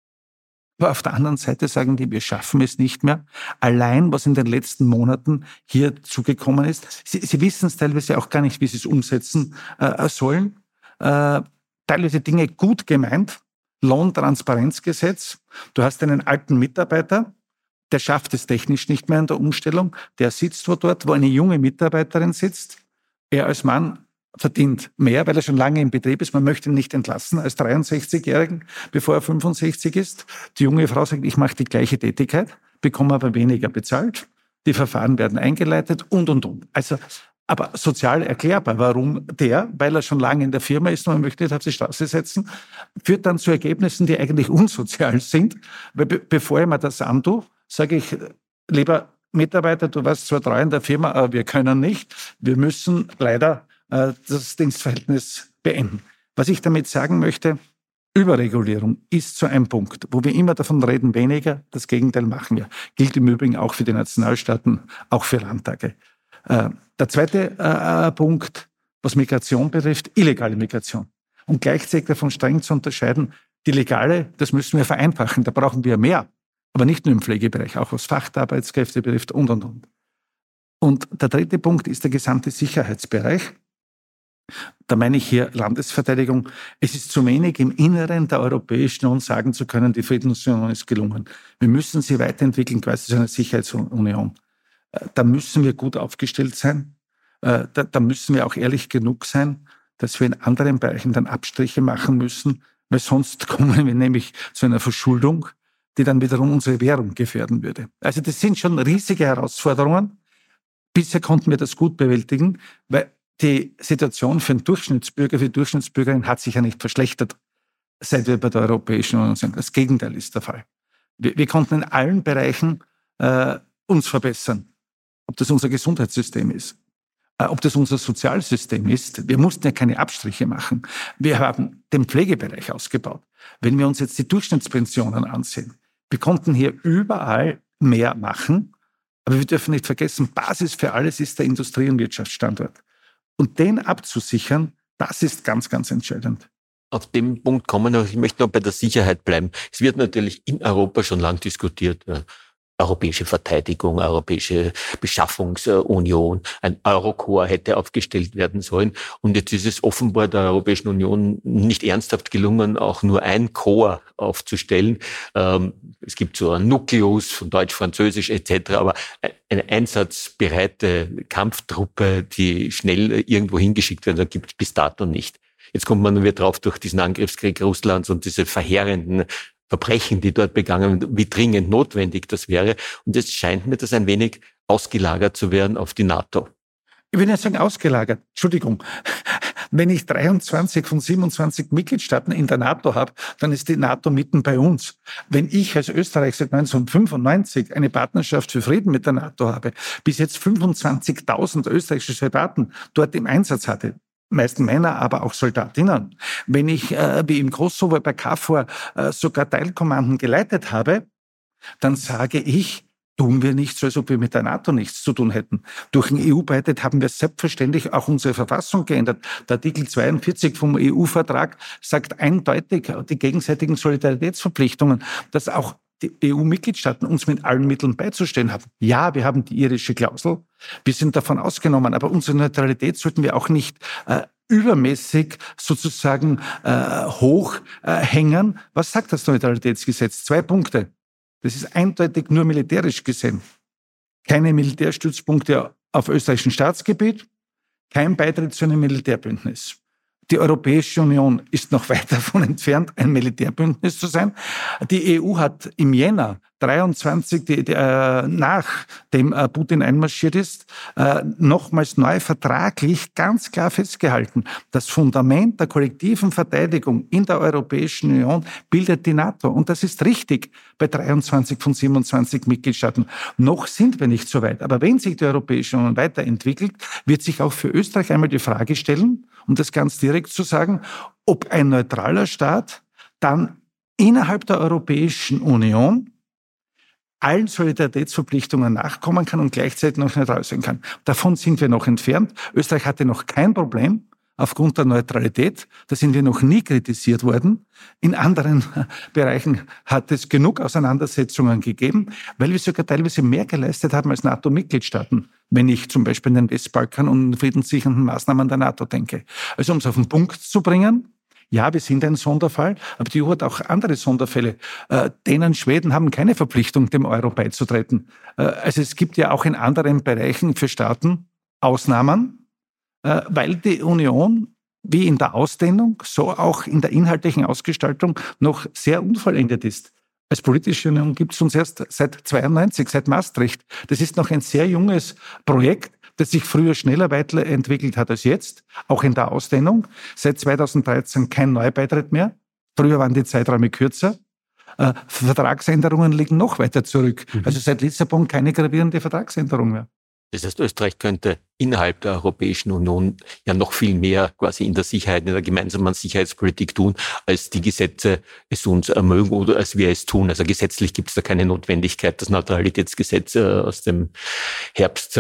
Aber auf der anderen Seite sagen die, wir schaffen es nicht mehr. Allein, was in den letzten Monaten hier zugekommen ist. Sie wissen es teilweise auch gar nicht, wie sie es umsetzen sollen. Teilweise Dinge gut gemeint. Lohntransparenzgesetz. Du hast einen alten Mitarbeiter, der schafft es technisch nicht mehr in der Umstellung. Der sitzt dort, wo eine junge Mitarbeiterin sitzt. Er als Mann verdient mehr, weil er schon lange im Betrieb ist. Man möchte ihn nicht entlassen als 63-Jährigen, bevor er 65 ist. Die junge Frau sagt, ich mache die gleiche Tätigkeit, bekomme aber weniger bezahlt. Die Verfahren werden eingeleitet und. Also, aber sozial erklärbar, warum weil er schon lange in der Firma ist und man möchte nicht auf die Straße setzen, führt dann zu Ergebnissen, die eigentlich unsozial sind. Weil bevor ich mir das antue, sage ich, lieber Mitarbeiter, du warst zwar treu in der Firma, aber wir können nicht. Wir müssen leider das Dienstverhältnis beenden. Was ich damit sagen möchte, Überregulierung ist so ein Punkt, wo wir immer davon reden, weniger, das Gegenteil machen wir. Gilt im Übrigen auch für die Nationalstaaten, auch für Landtage. Der zweite Punkt, was Migration betrifft, illegale Migration. Und gleichzeitig davon streng zu unterscheiden, die legale, das müssen wir vereinfachen, da brauchen wir mehr. Aber nicht nur im Pflegebereich, auch was Facharbeitskräfte betrifft und. Und der dritte Punkt ist der gesamte Sicherheitsbereich. Da meine ich hier Landesverteidigung. Es ist zu wenig im Inneren der Europäischen Union sagen zu können, die Friedensunion ist gelungen. Wir müssen sie weiterentwickeln, quasi zu einer Sicherheitsunion. Da müssen wir gut aufgestellt sein. Da müssen wir auch ehrlich genug sein, dass wir in anderen Bereichen dann Abstriche machen müssen, weil sonst kommen wir nämlich zu einer Verschuldung, die dann wiederum unsere Währung gefährden würde. Also das sind schon riesige Herausforderungen. Bisher konnten wir das gut bewältigen, weil die Situation für den Durchschnittsbürger, für die Durchschnittsbürgerin hat sich ja nicht verschlechtert, seit wir bei der Europäischen Union sind. Das Gegenteil ist der Fall. Wir konnten in allen Bereichen uns verbessern. Ob das unser Gesundheitssystem ist, ob das unser Sozialsystem ist. Wir mussten ja keine Abstriche machen. Wir haben den Pflegebereich ausgebaut. Wenn wir uns jetzt die Durchschnittspensionen ansehen, wir konnten hier überall mehr machen, aber wir dürfen nicht vergessen, Basis für alles ist der Industrie- und Wirtschaftsstandort. Und den abzusichern, das ist ganz, ganz entscheidend. Auf dem Punkt kommen wir noch. Ich möchte noch bei der Sicherheit bleiben. Es wird natürlich in Europa schon lang diskutiert. europäische Verteidigung, europäische Beschaffungsunion, ein Eurokorps hätte aufgestellt werden sollen. Und jetzt ist es offenbar der Europäischen Union nicht ernsthaft gelungen, auch nur ein Korps aufzustellen. Es gibt so einen Nukleus von Deutsch, Französisch etc., aber eine einsatzbereite Kampftruppe, die schnell irgendwo hingeschickt wird, gibt es bis dato nicht. Jetzt kommt man wieder drauf durch diesen Angriffskrieg Russlands und diese verheerenden Verbrechen, die dort begangen werden, wie dringend notwendig das wäre. Und es scheint mir, das ein wenig ausgelagert zu werden auf die NATO. Ich will nicht sagen ausgelagert, Entschuldigung. Wenn ich 23 von 27 Mitgliedstaaten in der NATO habe, dann ist die NATO mitten bei uns. Wenn ich als Österreich seit 1995 eine Partnerschaft für Frieden mit der NATO habe, bis jetzt 25.000 österreichische Soldaten dort im Einsatz hatte, meisten Männer, aber auch Soldatinnen. Wenn ich, wie im Kosovo bei KFOR, sogar Teilkommanden geleitet habe, dann sage ich, tun wir nicht so, als ob wir mit der NATO nichts zu tun hätten. Durch den EU-Beitritt haben wir selbstverständlich auch unsere Verfassung geändert. Der Artikel 42 vom EU-Vertrag sagt eindeutig die gegenseitigen Solidaritätsverpflichtungen, dass auch die EU-Mitgliedstaaten uns mit allen Mitteln beizustehen haben. Ja, wir haben die irische Klausel, wir sind davon ausgenommen, aber unsere Neutralität sollten wir auch nicht übermäßig sozusagen hoch hängen. Was sagt das Neutralitätsgesetz? 2 Punkte. Das ist eindeutig nur militärisch gesehen. Keine Militärstützpunkte auf österreichischem Staatsgebiet, kein Beitritt zu einem Militärbündnis. Die Europäische Union ist noch weit davon entfernt, ein Militärbündnis zu sein. Die EU hat im Jänner 23, nachdem Putin einmarschiert ist, nochmals neu vertraglich ganz klar festgehalten, das Fundament der kollektiven Verteidigung in der Europäischen Union bildet die NATO. Und das ist richtig bei 23 von 27 Mitgliedstaaten. Noch sind wir nicht so weit. Aber wenn sich die Europäische Union weiterentwickelt, wird sich auch für Österreich einmal die Frage stellen, um das ganz direkt zu sagen, ob ein neutraler Staat dann innerhalb der Europäischen Union allen Solidaritätsverpflichtungen nachkommen kann und gleichzeitig noch neutral sein kann. Davon sind wir noch entfernt. Österreich hatte noch kein Problem aufgrund der Neutralität. Da sind wir noch nie kritisiert worden. In anderen Bereichen hat es genug Auseinandersetzungen gegeben, weil wir sogar teilweise mehr geleistet haben als NATO-Mitgliedstaaten, wenn ich zum Beispiel an den Westbalkan und friedenssichernden Maßnahmen der NATO denke. Also um es auf den Punkt zu bringen, ja, wir sind ein Sonderfall, aber die EU hat auch andere Sonderfälle. Dänen, Schweden haben keine Verpflichtung, dem Euro beizutreten. Also es gibt ja auch in anderen Bereichen für Staaten Ausnahmen, weil die Union wie in der Ausdehnung, so auch in der inhaltlichen Ausgestaltung noch sehr unvollendet ist. Als politische Union gibt es uns erst seit 92, seit Maastricht. Das ist noch ein sehr junges Projekt, das sich früher schneller weiterentwickelt hat als jetzt, auch in der Ausdehnung. Seit 2013 kein Neubeitritt mehr. Früher waren die Zeiträume kürzer. Vertragsänderungen liegen noch weiter zurück. Also seit Lissabon keine gravierende Vertragsänderung mehr. Das heißt, Österreich könnte innerhalb der Europäischen Union ja noch viel mehr quasi in der Sicherheit, in der gemeinsamen Sicherheitspolitik tun, als die Gesetze es uns ermögen oder als wir es tun. Also gesetzlich gibt es da keine Notwendigkeit, das Neutralitätsgesetz aus dem Herbst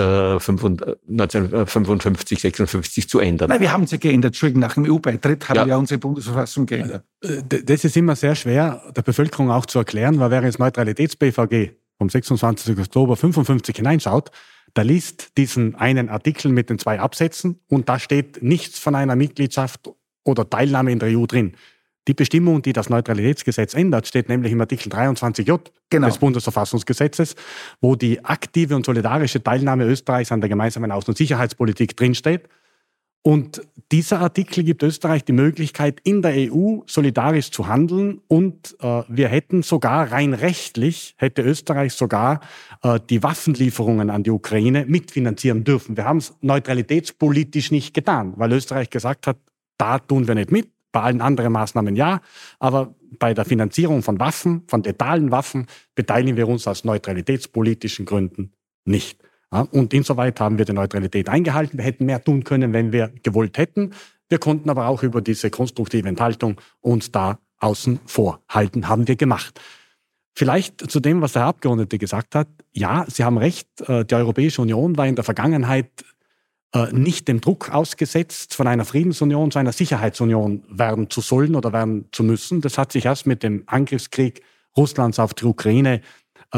1955, 56 zu ändern. Nein, wir haben es ja geändert. Entschuldigung, nach dem EU-Beitritt haben wir unsere Bundesverfassung geändert. Das ist immer sehr schwer, der Bevölkerung auch zu erklären, weil wer ins Neutralitäts-BVG vom 26. Oktober 55 hineinschaut, da liest diesen einen Artikel mit den 2 Absätzen und da steht nichts von einer Mitgliedschaft oder Teilnahme in der EU drin. Die Bestimmung, die das Neutralitätsgesetz ändert, steht nämlich im Artikel 23j des Bundesverfassungsgesetzes, wo die aktive und solidarische Teilnahme Österreichs an der gemeinsamen Außen- und Sicherheitspolitik drinsteht. Und dieser Artikel gibt Österreich die Möglichkeit, in der EU solidarisch zu handeln und wir hätten sogar rein rechtlich, hätte Österreich sogar die Waffenlieferungen an die Ukraine mitfinanzieren dürfen. Wir haben es neutralitätspolitisch nicht getan, weil Österreich gesagt hat, da tun wir nicht mit, bei allen anderen Maßnahmen ja, aber bei der Finanzierung von Waffen, von letalen Waffen, beteiligen wir uns aus neutralitätspolitischen Gründen nicht. Ja, und insoweit haben wir die Neutralität eingehalten. Wir hätten mehr tun können, wenn wir gewollt hätten. Wir konnten aber auch über diese konstruktive Enthaltung uns da außen vor halten, haben wir gemacht. Vielleicht zu dem, was der Herr Abgeordnete gesagt hat. Ja, Sie haben recht, die Europäische Union war in der Vergangenheit nicht dem Druck ausgesetzt, von einer Friedensunion zu einer Sicherheitsunion werden zu sollen oder werden zu müssen. Das hat sich erst mit dem Angriffskrieg Russlands auf die Ukraine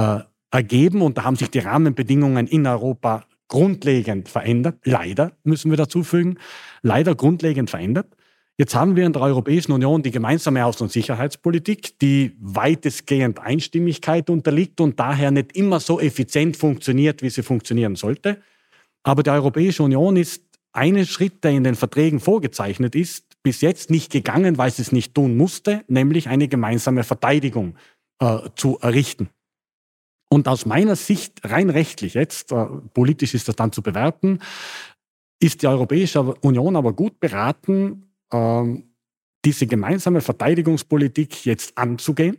ergeben und da haben sich die Rahmenbedingungen in Europa grundlegend verändert. Leider, müssen wir dazu fügen, leider grundlegend verändert. Jetzt haben wir in der Europäischen Union die gemeinsame Außen- und Sicherheitspolitik, die weitestgehend Einstimmigkeit unterliegt und daher nicht immer so effizient funktioniert, wie sie funktionieren sollte. Aber die Europäische Union ist einen Schritt, der in den Verträgen vorgezeichnet ist, bis jetzt nicht gegangen, weil sie es nicht tun musste, nämlich eine gemeinsame Verteidigung zu errichten. Und aus meiner Sicht, rein rechtlich jetzt, politisch ist das dann zu bewerten, ist die Europäische Union aber gut beraten, diese gemeinsame Verteidigungspolitik jetzt anzugehen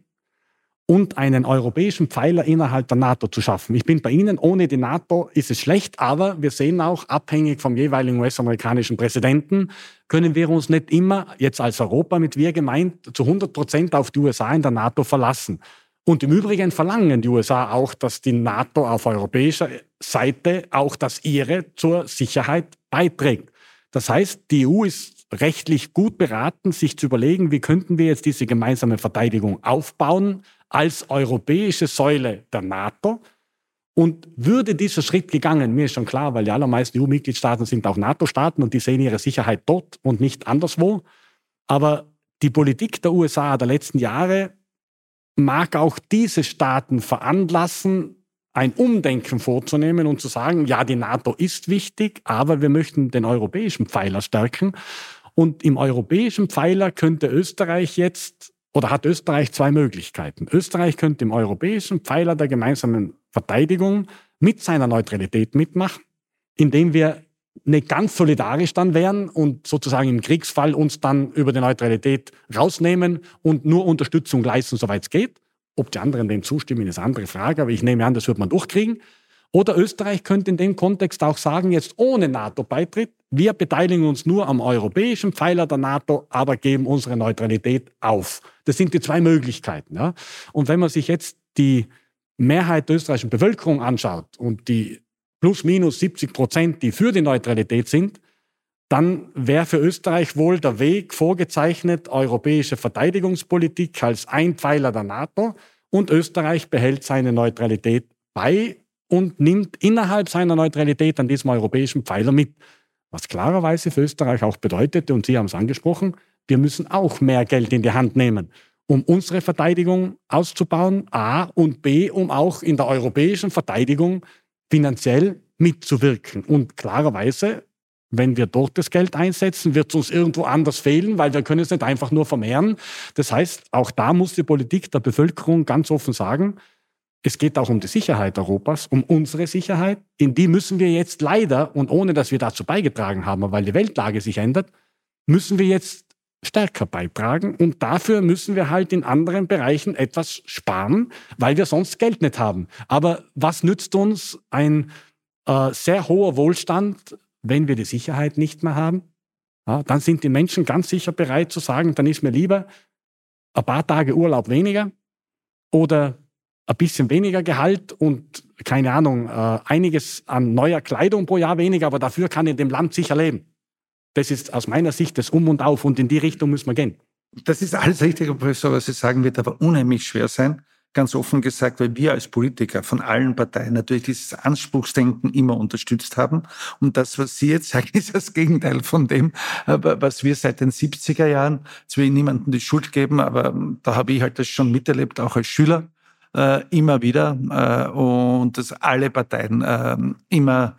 und einen europäischen Pfeiler innerhalb der NATO zu schaffen. Ich bin bei Ihnen, ohne die NATO ist es schlecht, aber wir sehen auch, abhängig vom jeweiligen US-amerikanischen Präsidenten, können wir uns nicht immer, jetzt als Europa mit wir gemeint, zu 100% auf die USA in der NATO verlassen. Und im Übrigen verlangen die USA auch, dass die NATO auf europäischer Seite auch das ihre zur Sicherheit beiträgt. Das heißt, die EU ist rechtlich gut beraten, sich zu überlegen, wie könnten wir jetzt diese gemeinsame Verteidigung aufbauen als europäische Säule der NATO. Und würde dieser Schritt gegangen, mir ist schon klar, weil die allermeisten EU-Mitgliedstaaten sind auch NATO-Staaten und die sehen ihre Sicherheit dort und nicht anderswo. Aber die Politik der USA der letzten Jahre mag auch diese Staaten veranlassen, ein Umdenken vorzunehmen und zu sagen, ja, die NATO ist wichtig, aber wir möchten den europäischen Pfeiler stärken. Und im europäischen Pfeiler könnte Österreich jetzt, oder hat Österreich zwei Möglichkeiten. Österreich könnte im europäischen Pfeiler der gemeinsamen Verteidigung mit seiner Neutralität mitmachen, indem wir nicht ganz solidarisch dann wären und sozusagen im Kriegsfall uns dann über die Neutralität rausnehmen und nur Unterstützung leisten, soweit es geht. Ob die anderen dem zustimmen, ist eine andere Frage, aber ich nehme an, das wird man durchkriegen. Oder Österreich könnte in dem Kontext auch sagen, jetzt ohne NATO-Beitritt, wir beteiligen uns nur am europäischen Pfeiler der NATO, aber geben unsere Neutralität auf. Das sind die zwei Möglichkeiten. Ja? Und wenn man sich jetzt die Mehrheit der österreichischen Bevölkerung anschaut und die plus minus 70%, die für die Neutralität sind, dann wäre für Österreich wohl der Weg vorgezeichnet, europäische Verteidigungspolitik als ein Pfeiler der NATO und Österreich behält seine Neutralität bei und nimmt innerhalb seiner Neutralität an diesem europäischen Pfeiler mit. Was klarerweise für Österreich auch bedeutete, und Sie haben es angesprochen, wir müssen auch mehr Geld in die Hand nehmen, um unsere Verteidigung auszubauen, A, und B, um auch in der europäischen Verteidigung finanziell mitzuwirken. Und klarerweise, wenn wir dort das Geld einsetzen, wird es uns irgendwo anders fehlen, weil wir können es nicht einfach nur vermehren. Das heißt, auch da muss die Politik der Bevölkerung ganz offen sagen, es geht auch um die Sicherheit Europas, um unsere Sicherheit. In die müssen wir jetzt leider, und ohne dass wir dazu beigetragen haben, weil die Weltlage sich ändert, müssen wir jetzt stärker beitragen. Und dafür müssen wir halt in anderen Bereichen etwas sparen, weil wir sonst Geld nicht haben. Aber was nützt uns ein sehr hoher Wohlstand, wenn wir die Sicherheit nicht mehr haben? Ja, dann sind die Menschen ganz sicher bereit zu sagen, dann ist mir lieber ein paar Tage Urlaub weniger oder ein bisschen weniger Gehalt und, keine Ahnung, einiges an neuer Kleidung pro Jahr weniger, aber dafür kann ich in dem Land sicher leben. Das ist aus meiner Sicht das Um und Auf und in die Richtung müssen wir gehen. Das ist alles richtig, Herr Professor, was Sie sagen, wird aber unheimlich schwer sein, ganz offen gesagt, weil wir als Politiker von allen Parteien natürlich dieses Anspruchsdenken immer unterstützt haben. Und das, was Sie jetzt sagen, ist das Gegenteil von dem, was wir seit den 70er Jahren, jetzt will ich niemandem die Schuld geben, aber da habe ich halt das schon miterlebt, auch als Schüler, immer wieder, und dass alle Parteien immer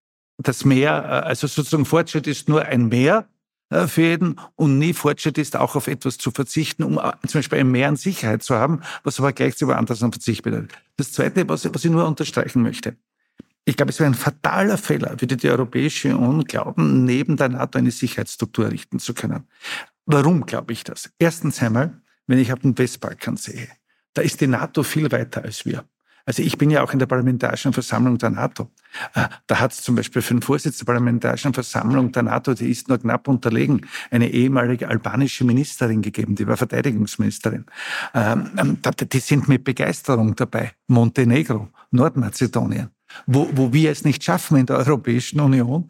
das Mehr, also sozusagen Fortschritt ist nur ein Mehr für jeden und nie Fortschritt ist auch auf etwas zu verzichten, um zum Beispiel ein Mehr an Sicherheit zu haben, was aber gleichzeitig woanders an Verzicht bedeutet. Das Zweite, was ich nur unterstreichen möchte, ich glaube, es wäre ein fataler Fehler, würde die Europäische Union glauben, neben der NATO eine Sicherheitsstruktur errichten zu können. Warum glaube ich das? Erstens einmal, wenn ich auf den Westbalkan sehe, da ist die NATO viel weiter als wir. Also ich bin ja auch in der Parlamentarischen Versammlung der NATO. Da hat es zum Beispiel für den Vorsitz der Parlamentarischen Versammlung der NATO, die ist nur knapp unterlegen, eine ehemalige albanische Ministerin gegeben, die war Verteidigungsministerin. Die sind mit Begeisterung dabei. Montenegro, Nordmazedonien. Wo wir es nicht schaffen in der Europäischen Union,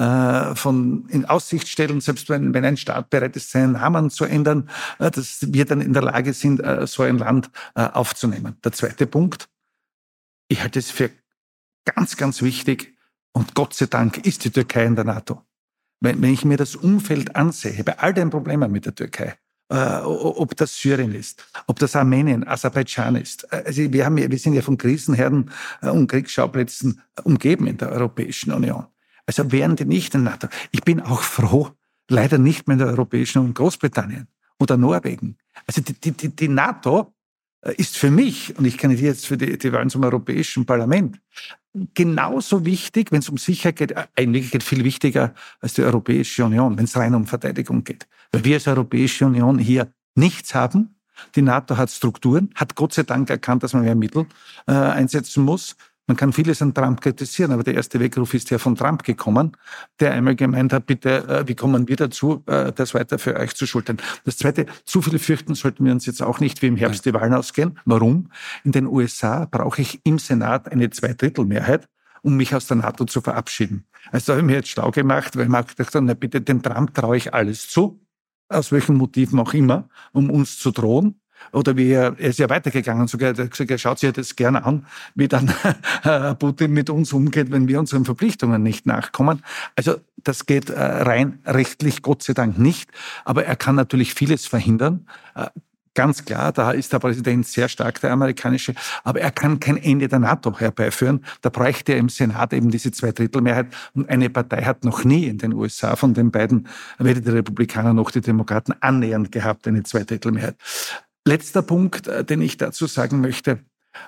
in Aussicht stellen, selbst wenn ein Staat bereit ist, seinen Namen zu ändern, dass wir dann in der Lage sind, so ein Land aufzunehmen. Der zweite Punkt, Ich halte es für ganz, ganz wichtig und Gott sei Dank ist die Türkei in der NATO. Wenn ich mir das Umfeld ansehe, bei all den Problemen mit der Türkei, ob das Syrien ist, ob das Armenien, Aserbaidschan ist. Also wir sind ja von Krisenherden und Kriegsschauplätzen umgeben in der Europäischen Union. Also wären die nicht in der NATO. Ich bin auch froh, leider nicht mehr in der Europäischen Union, Großbritannien oder Norwegen. Also die NATO ist für mich, und ich kandidiere jetzt für die Wahlen zum Europäischen Parlament, genauso wichtig, wenn es um Sicherheit geht, eigentlich viel wichtiger als die Europäische Union, wenn es rein um Verteidigung geht. Weil wir als Europäische Union hier nichts haben. Die NATO hat Strukturen, hat Gott sei Dank erkannt, dass man mehr Mittel einsetzen muss. Man kann vieles an Trump kritisieren, aber der erste Weckruf ist ja von Trump gekommen, der einmal gemeint hat, bitte, wie kommen wir dazu, das weiter für euch zu schultern. Das Zweite, zu viele fürchten sollten wir uns jetzt auch nicht wie im Herbst die Wahlen ausgehen. Warum? In den USA brauche ich im Senat eine 2/3 um mich aus der NATO zu verabschieden. Also da habe ich mir jetzt schlau gemacht, weil man gedacht hat, na bitte, dem Trump traue ich alles zu, aus welchen Motiven auch immer, um uns zu drohen. Oder wie er ist ja weitergegangen, sogar er hat gesagt, er schaut sich das gerne an, wie dann Putin mit uns umgeht, wenn wir unseren Verpflichtungen nicht nachkommen. Also das geht rein rechtlich Gott sei Dank nicht, aber er kann natürlich vieles verhindern. Ganz klar, da ist der Präsident sehr stark, der amerikanische, aber er kann kein Ende der NATO herbeiführen. Da bräuchte er im Senat eben diese 2/3 und eine Partei hat noch nie in den USA von den beiden, weder die Republikaner noch die Demokraten, annähernd gehabt, eine 2/3. Letzter Punkt, den ich dazu sagen möchte,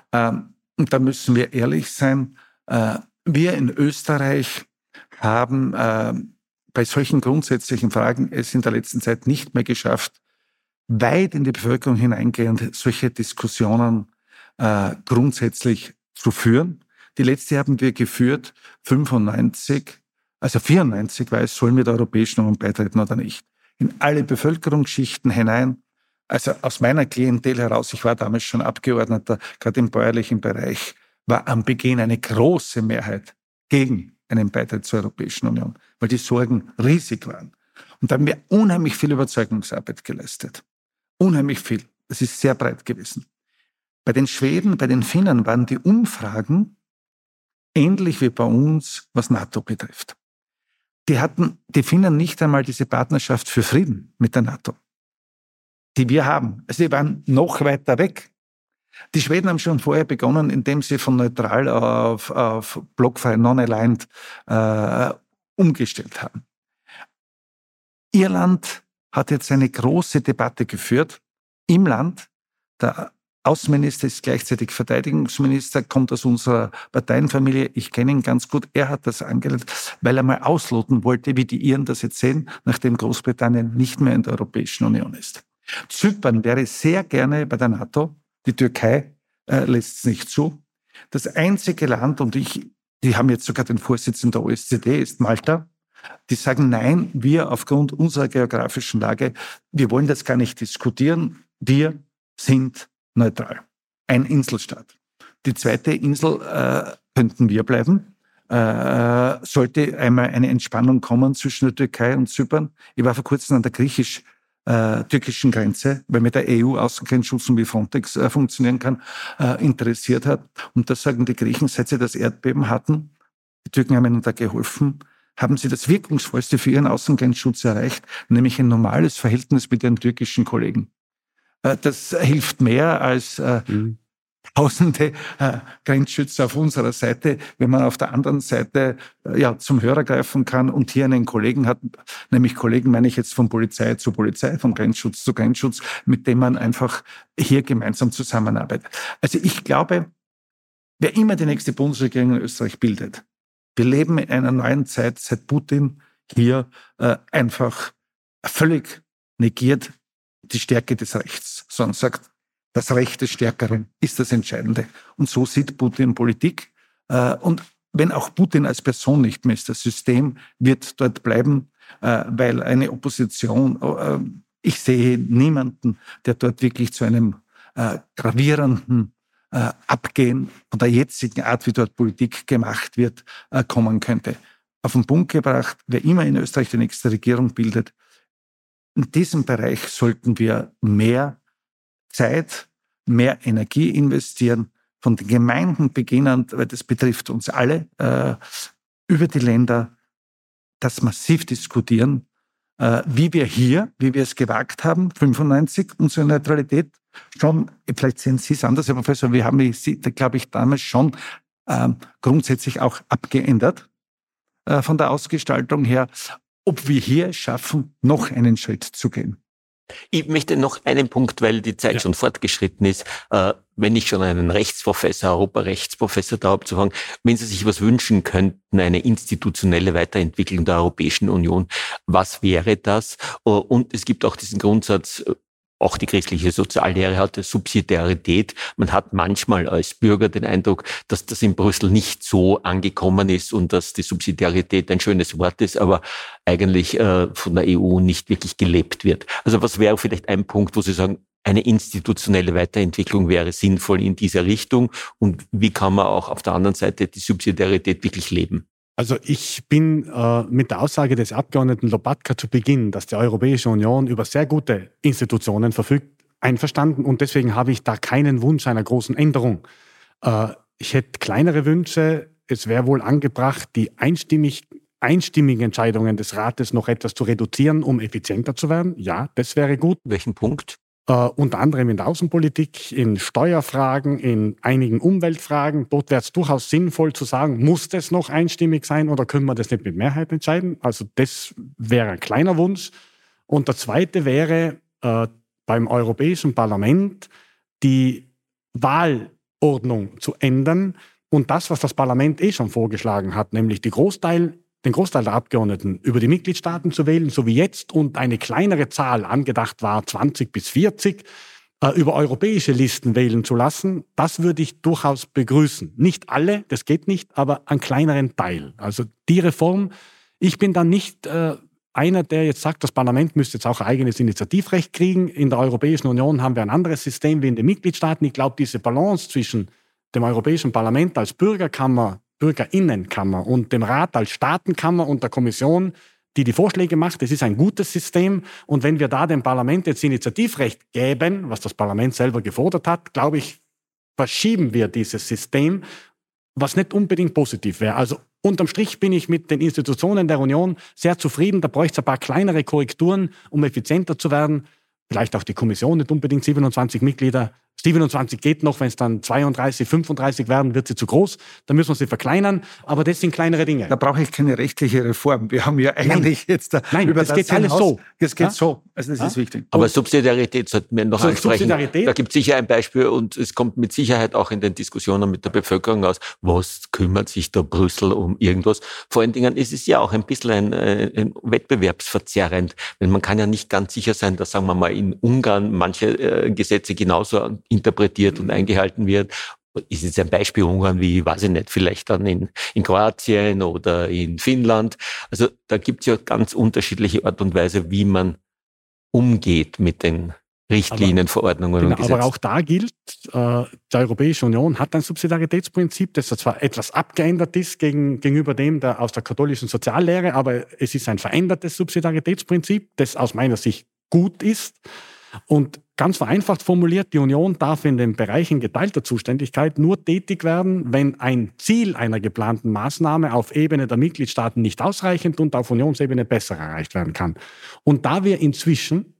und da müssen wir ehrlich sein, wir in Österreich haben bei solchen grundsätzlichen Fragen es in der letzten Zeit nicht mehr geschafft, weit in die Bevölkerung hineingehend solche Diskussionen grundsätzlich zu führen. Die letzte haben wir geführt, 94 war es, sollen wir der Europäischen Union beitreten oder nicht. In alle Bevölkerungsschichten hinein. Also aus meiner Klientel heraus, ich war damals schon Abgeordneter, gerade im bäuerlichen Bereich, war am Beginn eine große Mehrheit gegen einen Beitritt zur Europäischen Union, weil die Sorgen riesig waren. Und da haben wir unheimlich viel Überzeugungsarbeit geleistet. Unheimlich viel. Das ist sehr breit gewesen. Bei den Schweden, bei den Finnen waren die Umfragen ähnlich wie bei uns, was NATO betrifft. Die Finnen nicht einmal diese Partnerschaft für Frieden mit der NATO, die wir haben. Also die waren noch weiter weg. Die Schweden haben schon vorher begonnen, indem sie von neutral auf blockfrei, non-aligned umgestellt haben. Irland hat jetzt eine große Debatte geführt im Land. Der Außenminister ist gleichzeitig Verteidigungsminister, kommt aus unserer Parteienfamilie. Ich kenne ihn ganz gut. Er hat das angeleitet, weil er mal ausloten wollte, wie die Iren das jetzt sehen, nachdem Großbritannien nicht mehr in der Europäischen Union ist. Zypern wäre sehr gerne bei der NATO. Die Türkei lässt es nicht zu. Das einzige Land, und die haben jetzt sogar den Vorsitzenden der OSZE, ist Malta. Die sagen, nein, wir aufgrund unserer geografischen Lage, wir wollen das gar nicht diskutieren. Wir sind neutral. Ein Inselstaat. Die zweite Insel könnten wir bleiben. Sollte einmal eine Entspannung kommen zwischen der Türkei und Zypern. Ich war vor kurzem an der türkischen Grenze, weil mir der EU-Außengrenzschutz und wie Frontex funktionieren kann, interessiert hat. Und da sagen die Griechen, seit sie das Erdbeben hatten, die Türken haben ihnen da geholfen, haben sie das Wirkungsvollste für ihren Außengrenzschutz erreicht, nämlich ein normales Verhältnis mit ihren türkischen Kollegen. Das hilft mehr als tausende Grenzschützer auf unserer Seite, wenn man auf der anderen Seite zum Hörer greifen kann und hier einen Kollegen hat, nämlich Kollegen meine ich jetzt von Polizei zu Polizei, von Grenzschutz zu Grenzschutz, mit dem man einfach hier gemeinsam zusammenarbeitet. Also ich glaube, wer immer die nächste Bundesregierung in Österreich bildet, wir leben in einer neuen Zeit, seit Putin hier einfach völlig negiert die Stärke des Rechts, sondern sagt, das Recht des Stärkeren ist das Entscheidende. Und so sieht Putin Politik. Und wenn auch Putin als Person nicht mehr ist, das System wird dort bleiben, weil eine Opposition, ich sehe niemanden, der dort wirklich zu einem gravierenden Abgehen von der jetzigen Art, wie dort Politik gemacht wird, kommen könnte. Auf den Punkt gebracht, wer immer in Österreich die nächste Regierung bildet, in diesem Bereich sollten wir mehr Zeit, mehr Energie investieren, von den Gemeinden beginnend, weil das betrifft uns alle, über die Länder, das massiv diskutieren, wie wir es gewagt haben, 95, unsere Neutralität schon, vielleicht sehen Sie es anders, Herr Professor, wir haben sie, glaube ich, damals schon grundsätzlich auch abgeändert von der Ausgestaltung her, ob wir hier es schaffen, noch einen Schritt zu gehen. Ich möchte noch einen Punkt, weil die Zeit schon fortgeschritten ist, wenn ich schon einen Rechtsprofessor, Europarechtsprofessor da habe, zu fragen, wenn Sie sich was wünschen könnten, eine institutionelle Weiterentwicklung der Europäischen Union, was wäre das? Und es gibt auch diesen Grundsatz, auch die christliche Soziallehre hat Subsidiarität. Man hat manchmal als Bürger den Eindruck, dass das in Brüssel nicht so angekommen ist und dass die Subsidiarität ein schönes Wort ist, aber eigentlich von der EU nicht wirklich gelebt wird. Also was wäre vielleicht ein Punkt, wo Sie sagen, eine institutionelle Weiterentwicklung wäre sinnvoll in dieser Richtung und wie kann man auch auf der anderen Seite die Subsidiarität wirklich leben? Also ich bin mit der Aussage des Abgeordneten Lopatka zu Beginn, dass die Europäische Union über sehr gute Institutionen verfügt, einverstanden und deswegen habe ich da keinen Wunsch einer großen Änderung. Ich hätte kleinere Wünsche. Es wäre wohl angebracht, die einstimmigen Entscheidungen des Rates noch etwas zu reduzieren, um effizienter zu werden. Ja, das wäre gut. Welchen Punkt? Unter anderem in der Außenpolitik, in Steuerfragen, in einigen Umweltfragen. Dort wäre es durchaus sinnvoll zu sagen, muss das noch einstimmig sein oder können wir das nicht mit Mehrheit entscheiden? Also das wäre ein kleiner Wunsch. Und der zweite wäre beim Europäischen Parlament die Wahlordnung zu ändern und das, was das Parlament schon vorgeschlagen hat, nämlich den Großteil der Abgeordneten über die Mitgliedstaaten zu wählen, so wie jetzt, und eine kleinere Zahl, angedacht war 20 bis 40, über europäische Listen wählen zu lassen, das würde ich durchaus begrüßen. Nicht alle, das geht nicht, aber einen kleineren Teil. Also die Reform, ich bin dann nicht einer, der jetzt sagt, das Parlament müsste jetzt auch ein eigenes Initiativrecht kriegen. In der Europäischen Union haben wir ein anderes System wie in den Mitgliedstaaten. Ich glaube, diese Balance zwischen dem Europäischen Parlament als Bürgerinnenkammer und dem Rat als Staatenkammer und der Kommission, die Vorschläge macht. Das ist ein gutes System. Und wenn wir da dem Parlament jetzt Initiativrecht geben, was das Parlament selber gefordert hat, glaube ich, verschieben wir dieses System, was nicht unbedingt positiv wäre. Also unterm Strich bin ich mit den Institutionen der Union sehr zufrieden. Da bräuchte es ein paar kleinere Korrekturen, um effizienter zu werden. Vielleicht auch die Kommission, nicht unbedingt 27 Mitglieder. 27 geht noch, wenn es dann 32, 35 werden, wird sie zu groß. Dann müssen wir sie verkleinern. Aber das sind kleinere Dinge. Da brauche ich keine rechtliche Reform. Wir haben ja eigentlich Nein, über das geht alles so. Das geht so. Also das ist wichtig. Aber Subsidiarität sollten wir noch ansprechen. Da gibt es sicher ein Beispiel und es kommt mit Sicherheit auch in den Diskussionen mit der Bevölkerung aus, was kümmert sich da Brüssel um irgendwas. Vor allen Dingen ist es ja auch ein bisschen ein wettbewerbsverzerrend, denn man kann ja nicht ganz sicher sein, dass, sagen wir mal, in Ungarn manche Gesetze genauso interpretiert und eingehalten wird. Ist jetzt ein Beispiel Ungarn wie, weiß ich nicht, vielleicht dann in Kroatien oder in Finnland. Also da gibt es ja ganz unterschiedliche Art und Weise, wie man umgeht mit den Richtlinien, Verordnungen und Gesetzen. Aber auch da gilt, die Europäische Union hat ein Subsidiaritätsprinzip, das zwar etwas abgeändert ist gegenüber dem aus der katholischen Soziallehre, aber es ist ein verändertes Subsidiaritätsprinzip, das aus meiner Sicht gut ist. Und ganz vereinfacht formuliert, die Union darf in den Bereichen geteilter Zuständigkeit nur tätig werden, wenn ein Ziel einer geplanten Maßnahme auf Ebene der Mitgliedstaaten nicht ausreichend und auf Unionsebene besser erreicht werden kann. Und da wir inzwischen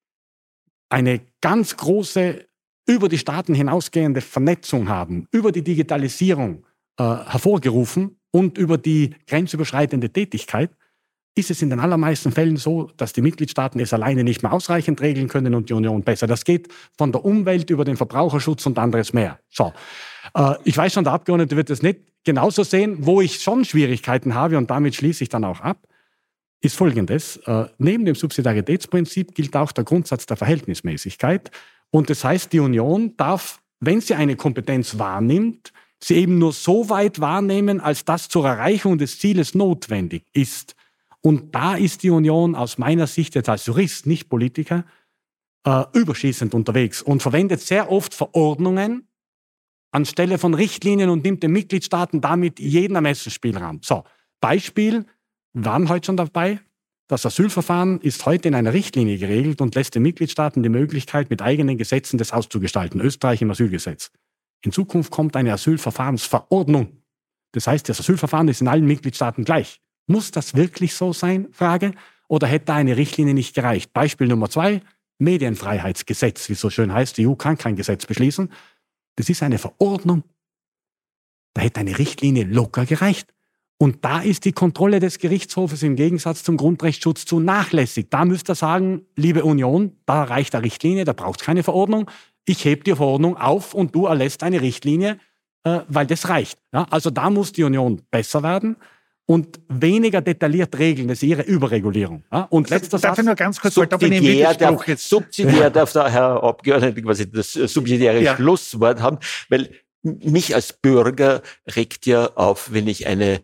eine ganz große, über die Staaten hinausgehende Vernetzung haben, über die Digitalisierung hervorgerufen und über die grenzüberschreitende Tätigkeit, ist es in den allermeisten Fällen so, dass die Mitgliedstaaten es alleine nicht mehr ausreichend regeln können und die Union besser. Das geht von der Umwelt über den Verbraucherschutz und anderes mehr. So. Ich weiß schon, der Abgeordnete wird es nicht genauso sehen. Wo ich schon Schwierigkeiten habe, und damit schließe ich dann auch ab, ist Folgendes. Neben dem Subsidiaritätsprinzip gilt auch der Grundsatz der Verhältnismäßigkeit. Und das heißt, die Union darf, wenn sie eine Kompetenz wahrnimmt, sie eben nur so weit wahrnehmen, als das zur Erreichung des Zieles notwendig ist. Und da ist die Union aus meiner Sicht jetzt als Jurist, nicht Politiker, überschießend unterwegs und verwendet sehr oft Verordnungen anstelle von Richtlinien und nimmt den Mitgliedstaaten damit jeden Ermessensspielraum. So, Beispiel, wir waren heute schon dabei, das Asylverfahren ist heute in einer Richtlinie geregelt und lässt den Mitgliedstaaten die Möglichkeit, mit eigenen Gesetzen das auszugestalten. Österreich im Asylgesetz. In Zukunft kommt eine Asylverfahrensverordnung. Das heißt, das Asylverfahren ist in allen Mitgliedstaaten gleich. Muss das wirklich so sein? Frage. Oder hätte da eine Richtlinie nicht gereicht? Beispiel Nummer 2, Medienfreiheitsgesetz, wie es so schön heißt. Die EU kann kein Gesetz beschließen. Das ist eine Verordnung. Da hätte eine Richtlinie locker gereicht. Und da ist die Kontrolle des Gerichtshofes im Gegensatz zum Grundrechtsschutz zu nachlässig. Da müsst ihr sagen, liebe Union, da reicht eine Richtlinie, da braucht es keine Verordnung. Ich heb die Verordnung auf und du erlässt eine Richtlinie, weil das reicht. Ja, also da muss die Union besser werden und weniger detailliert regeln. Das ist ihre Überregulierung. Ja, und letzter Satz. Nur ganz kurz, subsidiär darf der Herr Abgeordnete quasi das subsidiäre Schlusswort haben, weil mich als Bürger regt ja auf, wenn ich eine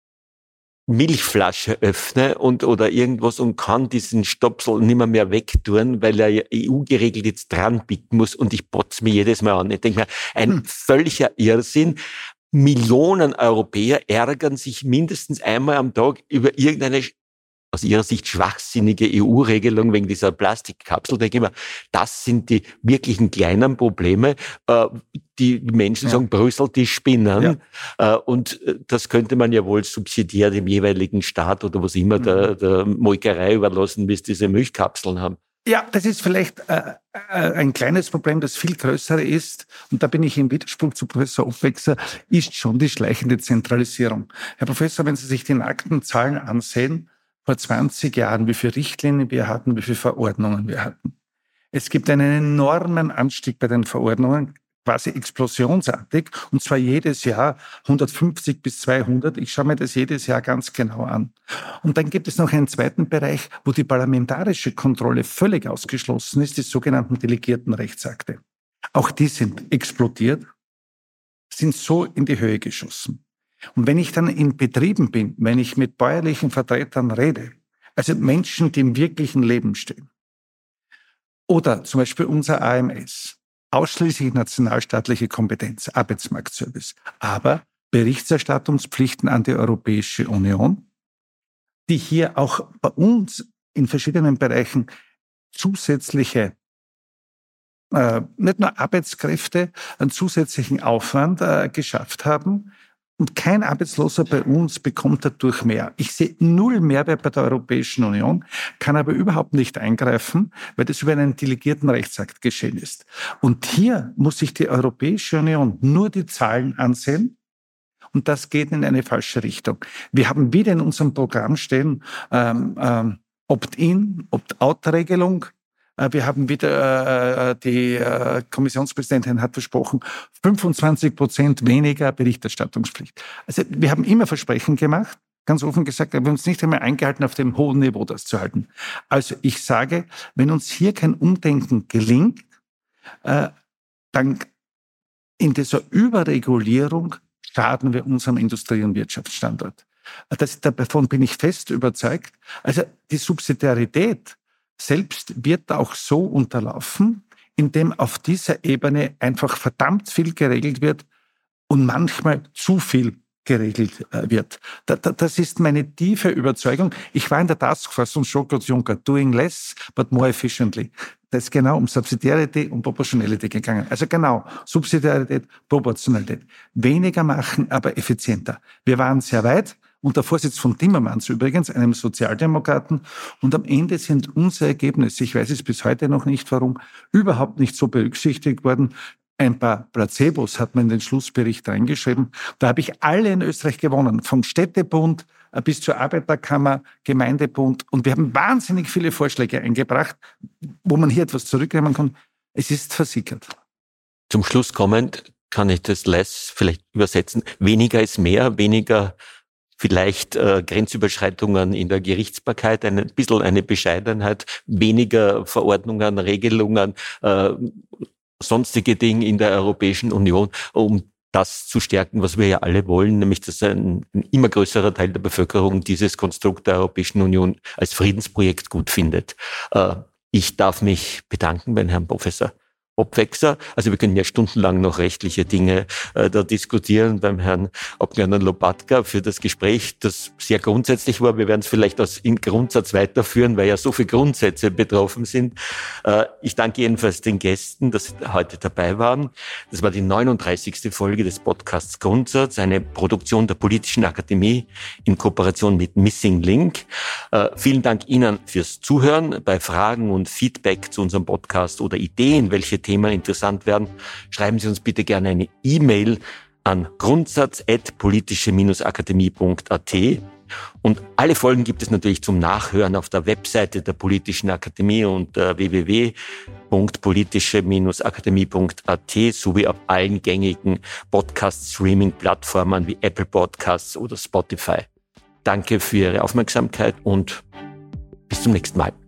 Milchflasche öffne oder irgendwas und kann diesen Stopsel nimmer mehr wegtun, weil er ja EU geregelt jetzt dran bieten muss und ich botze mir jedes Mal an. Ich denke mir, ein völliger Irrsinn. Millionen Europäer ärgern sich mindestens einmal am Tag über irgendeine aus ihrer Sicht schwachsinnige EU-Regelung wegen dieser Plastikkapsel. Da denke ich mir, das sind die wirklichen kleinen Probleme. Die Menschen sagen, Brüssel, die spinnen. Ja. Und das könnte man ja wohl subsidiär dem jeweiligen Staat oder was immer der Molkerei überlassen, bis diese Milchkapseln haben. Ja, das ist vielleicht ein kleines Problem, das viel größer ist, und da bin ich im Widerspruch zu Professor Opwechser, ist schon die schleichende Zentralisierung. Herr Professor, wenn Sie sich die nackten Zahlen ansehen, vor 20 Jahren, wie viele Richtlinien wir hatten, wie viele Verordnungen wir hatten. Es gibt einen enormen Anstieg bei den Verordnungen, quasi explosionsartig, und zwar jedes Jahr 150 bis 200. Ich schaue mir das jedes Jahr ganz genau an. Und dann gibt es noch einen zweiten Bereich, wo die parlamentarische Kontrolle völlig ausgeschlossen ist, die sogenannten delegierten Rechtsakte. Auch die sind explodiert, sind so in die Höhe geschossen. Und wenn ich dann in Betrieben bin, wenn ich mit bäuerlichen Vertretern rede, also Menschen, die im wirklichen Leben stehen, oder zum Beispiel unser AMS, ausschließlich nationalstaatliche Kompetenz, Arbeitsmarktservice, aber Berichterstattungspflichten an die Europäische Union, die hier auch bei uns in verschiedenen Bereichen zusätzliche, nicht nur Arbeitskräfte, einen zusätzlichen Aufwand geschafft haben. Und kein Arbeitsloser bei uns bekommt dadurch mehr. Ich sehe null Mehrwert bei der Europäischen Union, kann aber überhaupt nicht eingreifen, weil das über einen delegierten Rechtsakt geschehen ist. Und hier muss sich die Europäische Union nur die Zahlen ansehen. Und das geht in eine falsche Richtung. Wir haben wieder in unserem Programm stehen Opt-in, Opt-out-Regelung. Wir haben wieder, die Kommissionspräsidentin hat versprochen, 25% weniger Berichterstattungspflicht. Also wir haben immer Versprechen gemacht, ganz offen gesagt, aber wir haben uns nicht einmal eingehalten, auf dem hohen Niveau das zu halten. Also ich sage, wenn uns hier kein Umdenken gelingt, dann in dieser Überregulierung schaden wir unserem Industrie- und Wirtschaftsstandort. Davon bin ich fest überzeugt. Also die Subsidiarität selbst wird auch so unterlaufen, indem auf dieser Ebene einfach verdammt viel geregelt wird und manchmal zu viel geregelt wird. Das ist meine tiefe Überzeugung. Ich war in der Taskforce von Jean-Claude Juncker, doing less, but more efficiently. Das ist genau um Subsidiarity und Proportionality gegangen. Also genau, Subsidiarität, Proportionalität. Weniger machen, aber effizienter. Wir waren sehr weit. Unter Vorsitz von Timmermans übrigens, einem Sozialdemokraten. Und am Ende sind unsere Ergebnisse, ich weiß es bis heute noch nicht warum, überhaupt nicht so berücksichtigt worden. Ein paar Placebos hat man in den Schlussbericht reingeschrieben. Da habe ich alle in Österreich gewonnen, vom Städtebund bis zur Arbeiterkammer, Gemeindebund. Und wir haben wahnsinnig viele Vorschläge eingebracht, wo man hier etwas zurücknehmen kann. Es ist versickert. Zum Schluss kommend kann ich das less vielleicht übersetzen. Weniger ist mehr, weniger vielleicht Grenzüberschreitungen in der Gerichtsbarkeit, ein bisschen eine Bescheidenheit, weniger Verordnungen, Regelungen, sonstige Dinge in der Europäischen Union, um das zu stärken, was wir ja alle wollen, nämlich dass ein immer größerer Teil der Bevölkerung dieses Konstrukt der Europäischen Union als Friedensprojekt gut findet. Ich darf mich bedanken beim Herrn Professor Obwechser. Also wir können ja stundenlang noch rechtliche Dinge da diskutieren beim Herrn Abgeordneten Lopatka für das Gespräch, das sehr grundsätzlich war. Wir werden es vielleicht im Grundsatz weiterführen, weil ja so viele Grundsätze betroffen sind. Ich danke jedenfalls den Gästen, dass sie heute dabei waren. Das war die 39. Folge des Podcasts Grundsatz, eine Produktion der Politischen Akademie in Kooperation mit Missing Link. Vielen Dank Ihnen fürs Zuhören. Bei Fragen und Feedback zu unserem Podcast oder Ideen, welche Themen interessant werden, schreiben Sie uns bitte gerne eine E-Mail an grundsatz@politische-akademie.at. Und alle Folgen gibt es natürlich zum Nachhören auf der Webseite der Politischen Akademie unter www.politische-akademie.at sowie auf allen gängigen Podcast-Streaming-Plattformen wie Apple Podcasts oder Spotify. Danke für Ihre Aufmerksamkeit und bis zum nächsten Mal.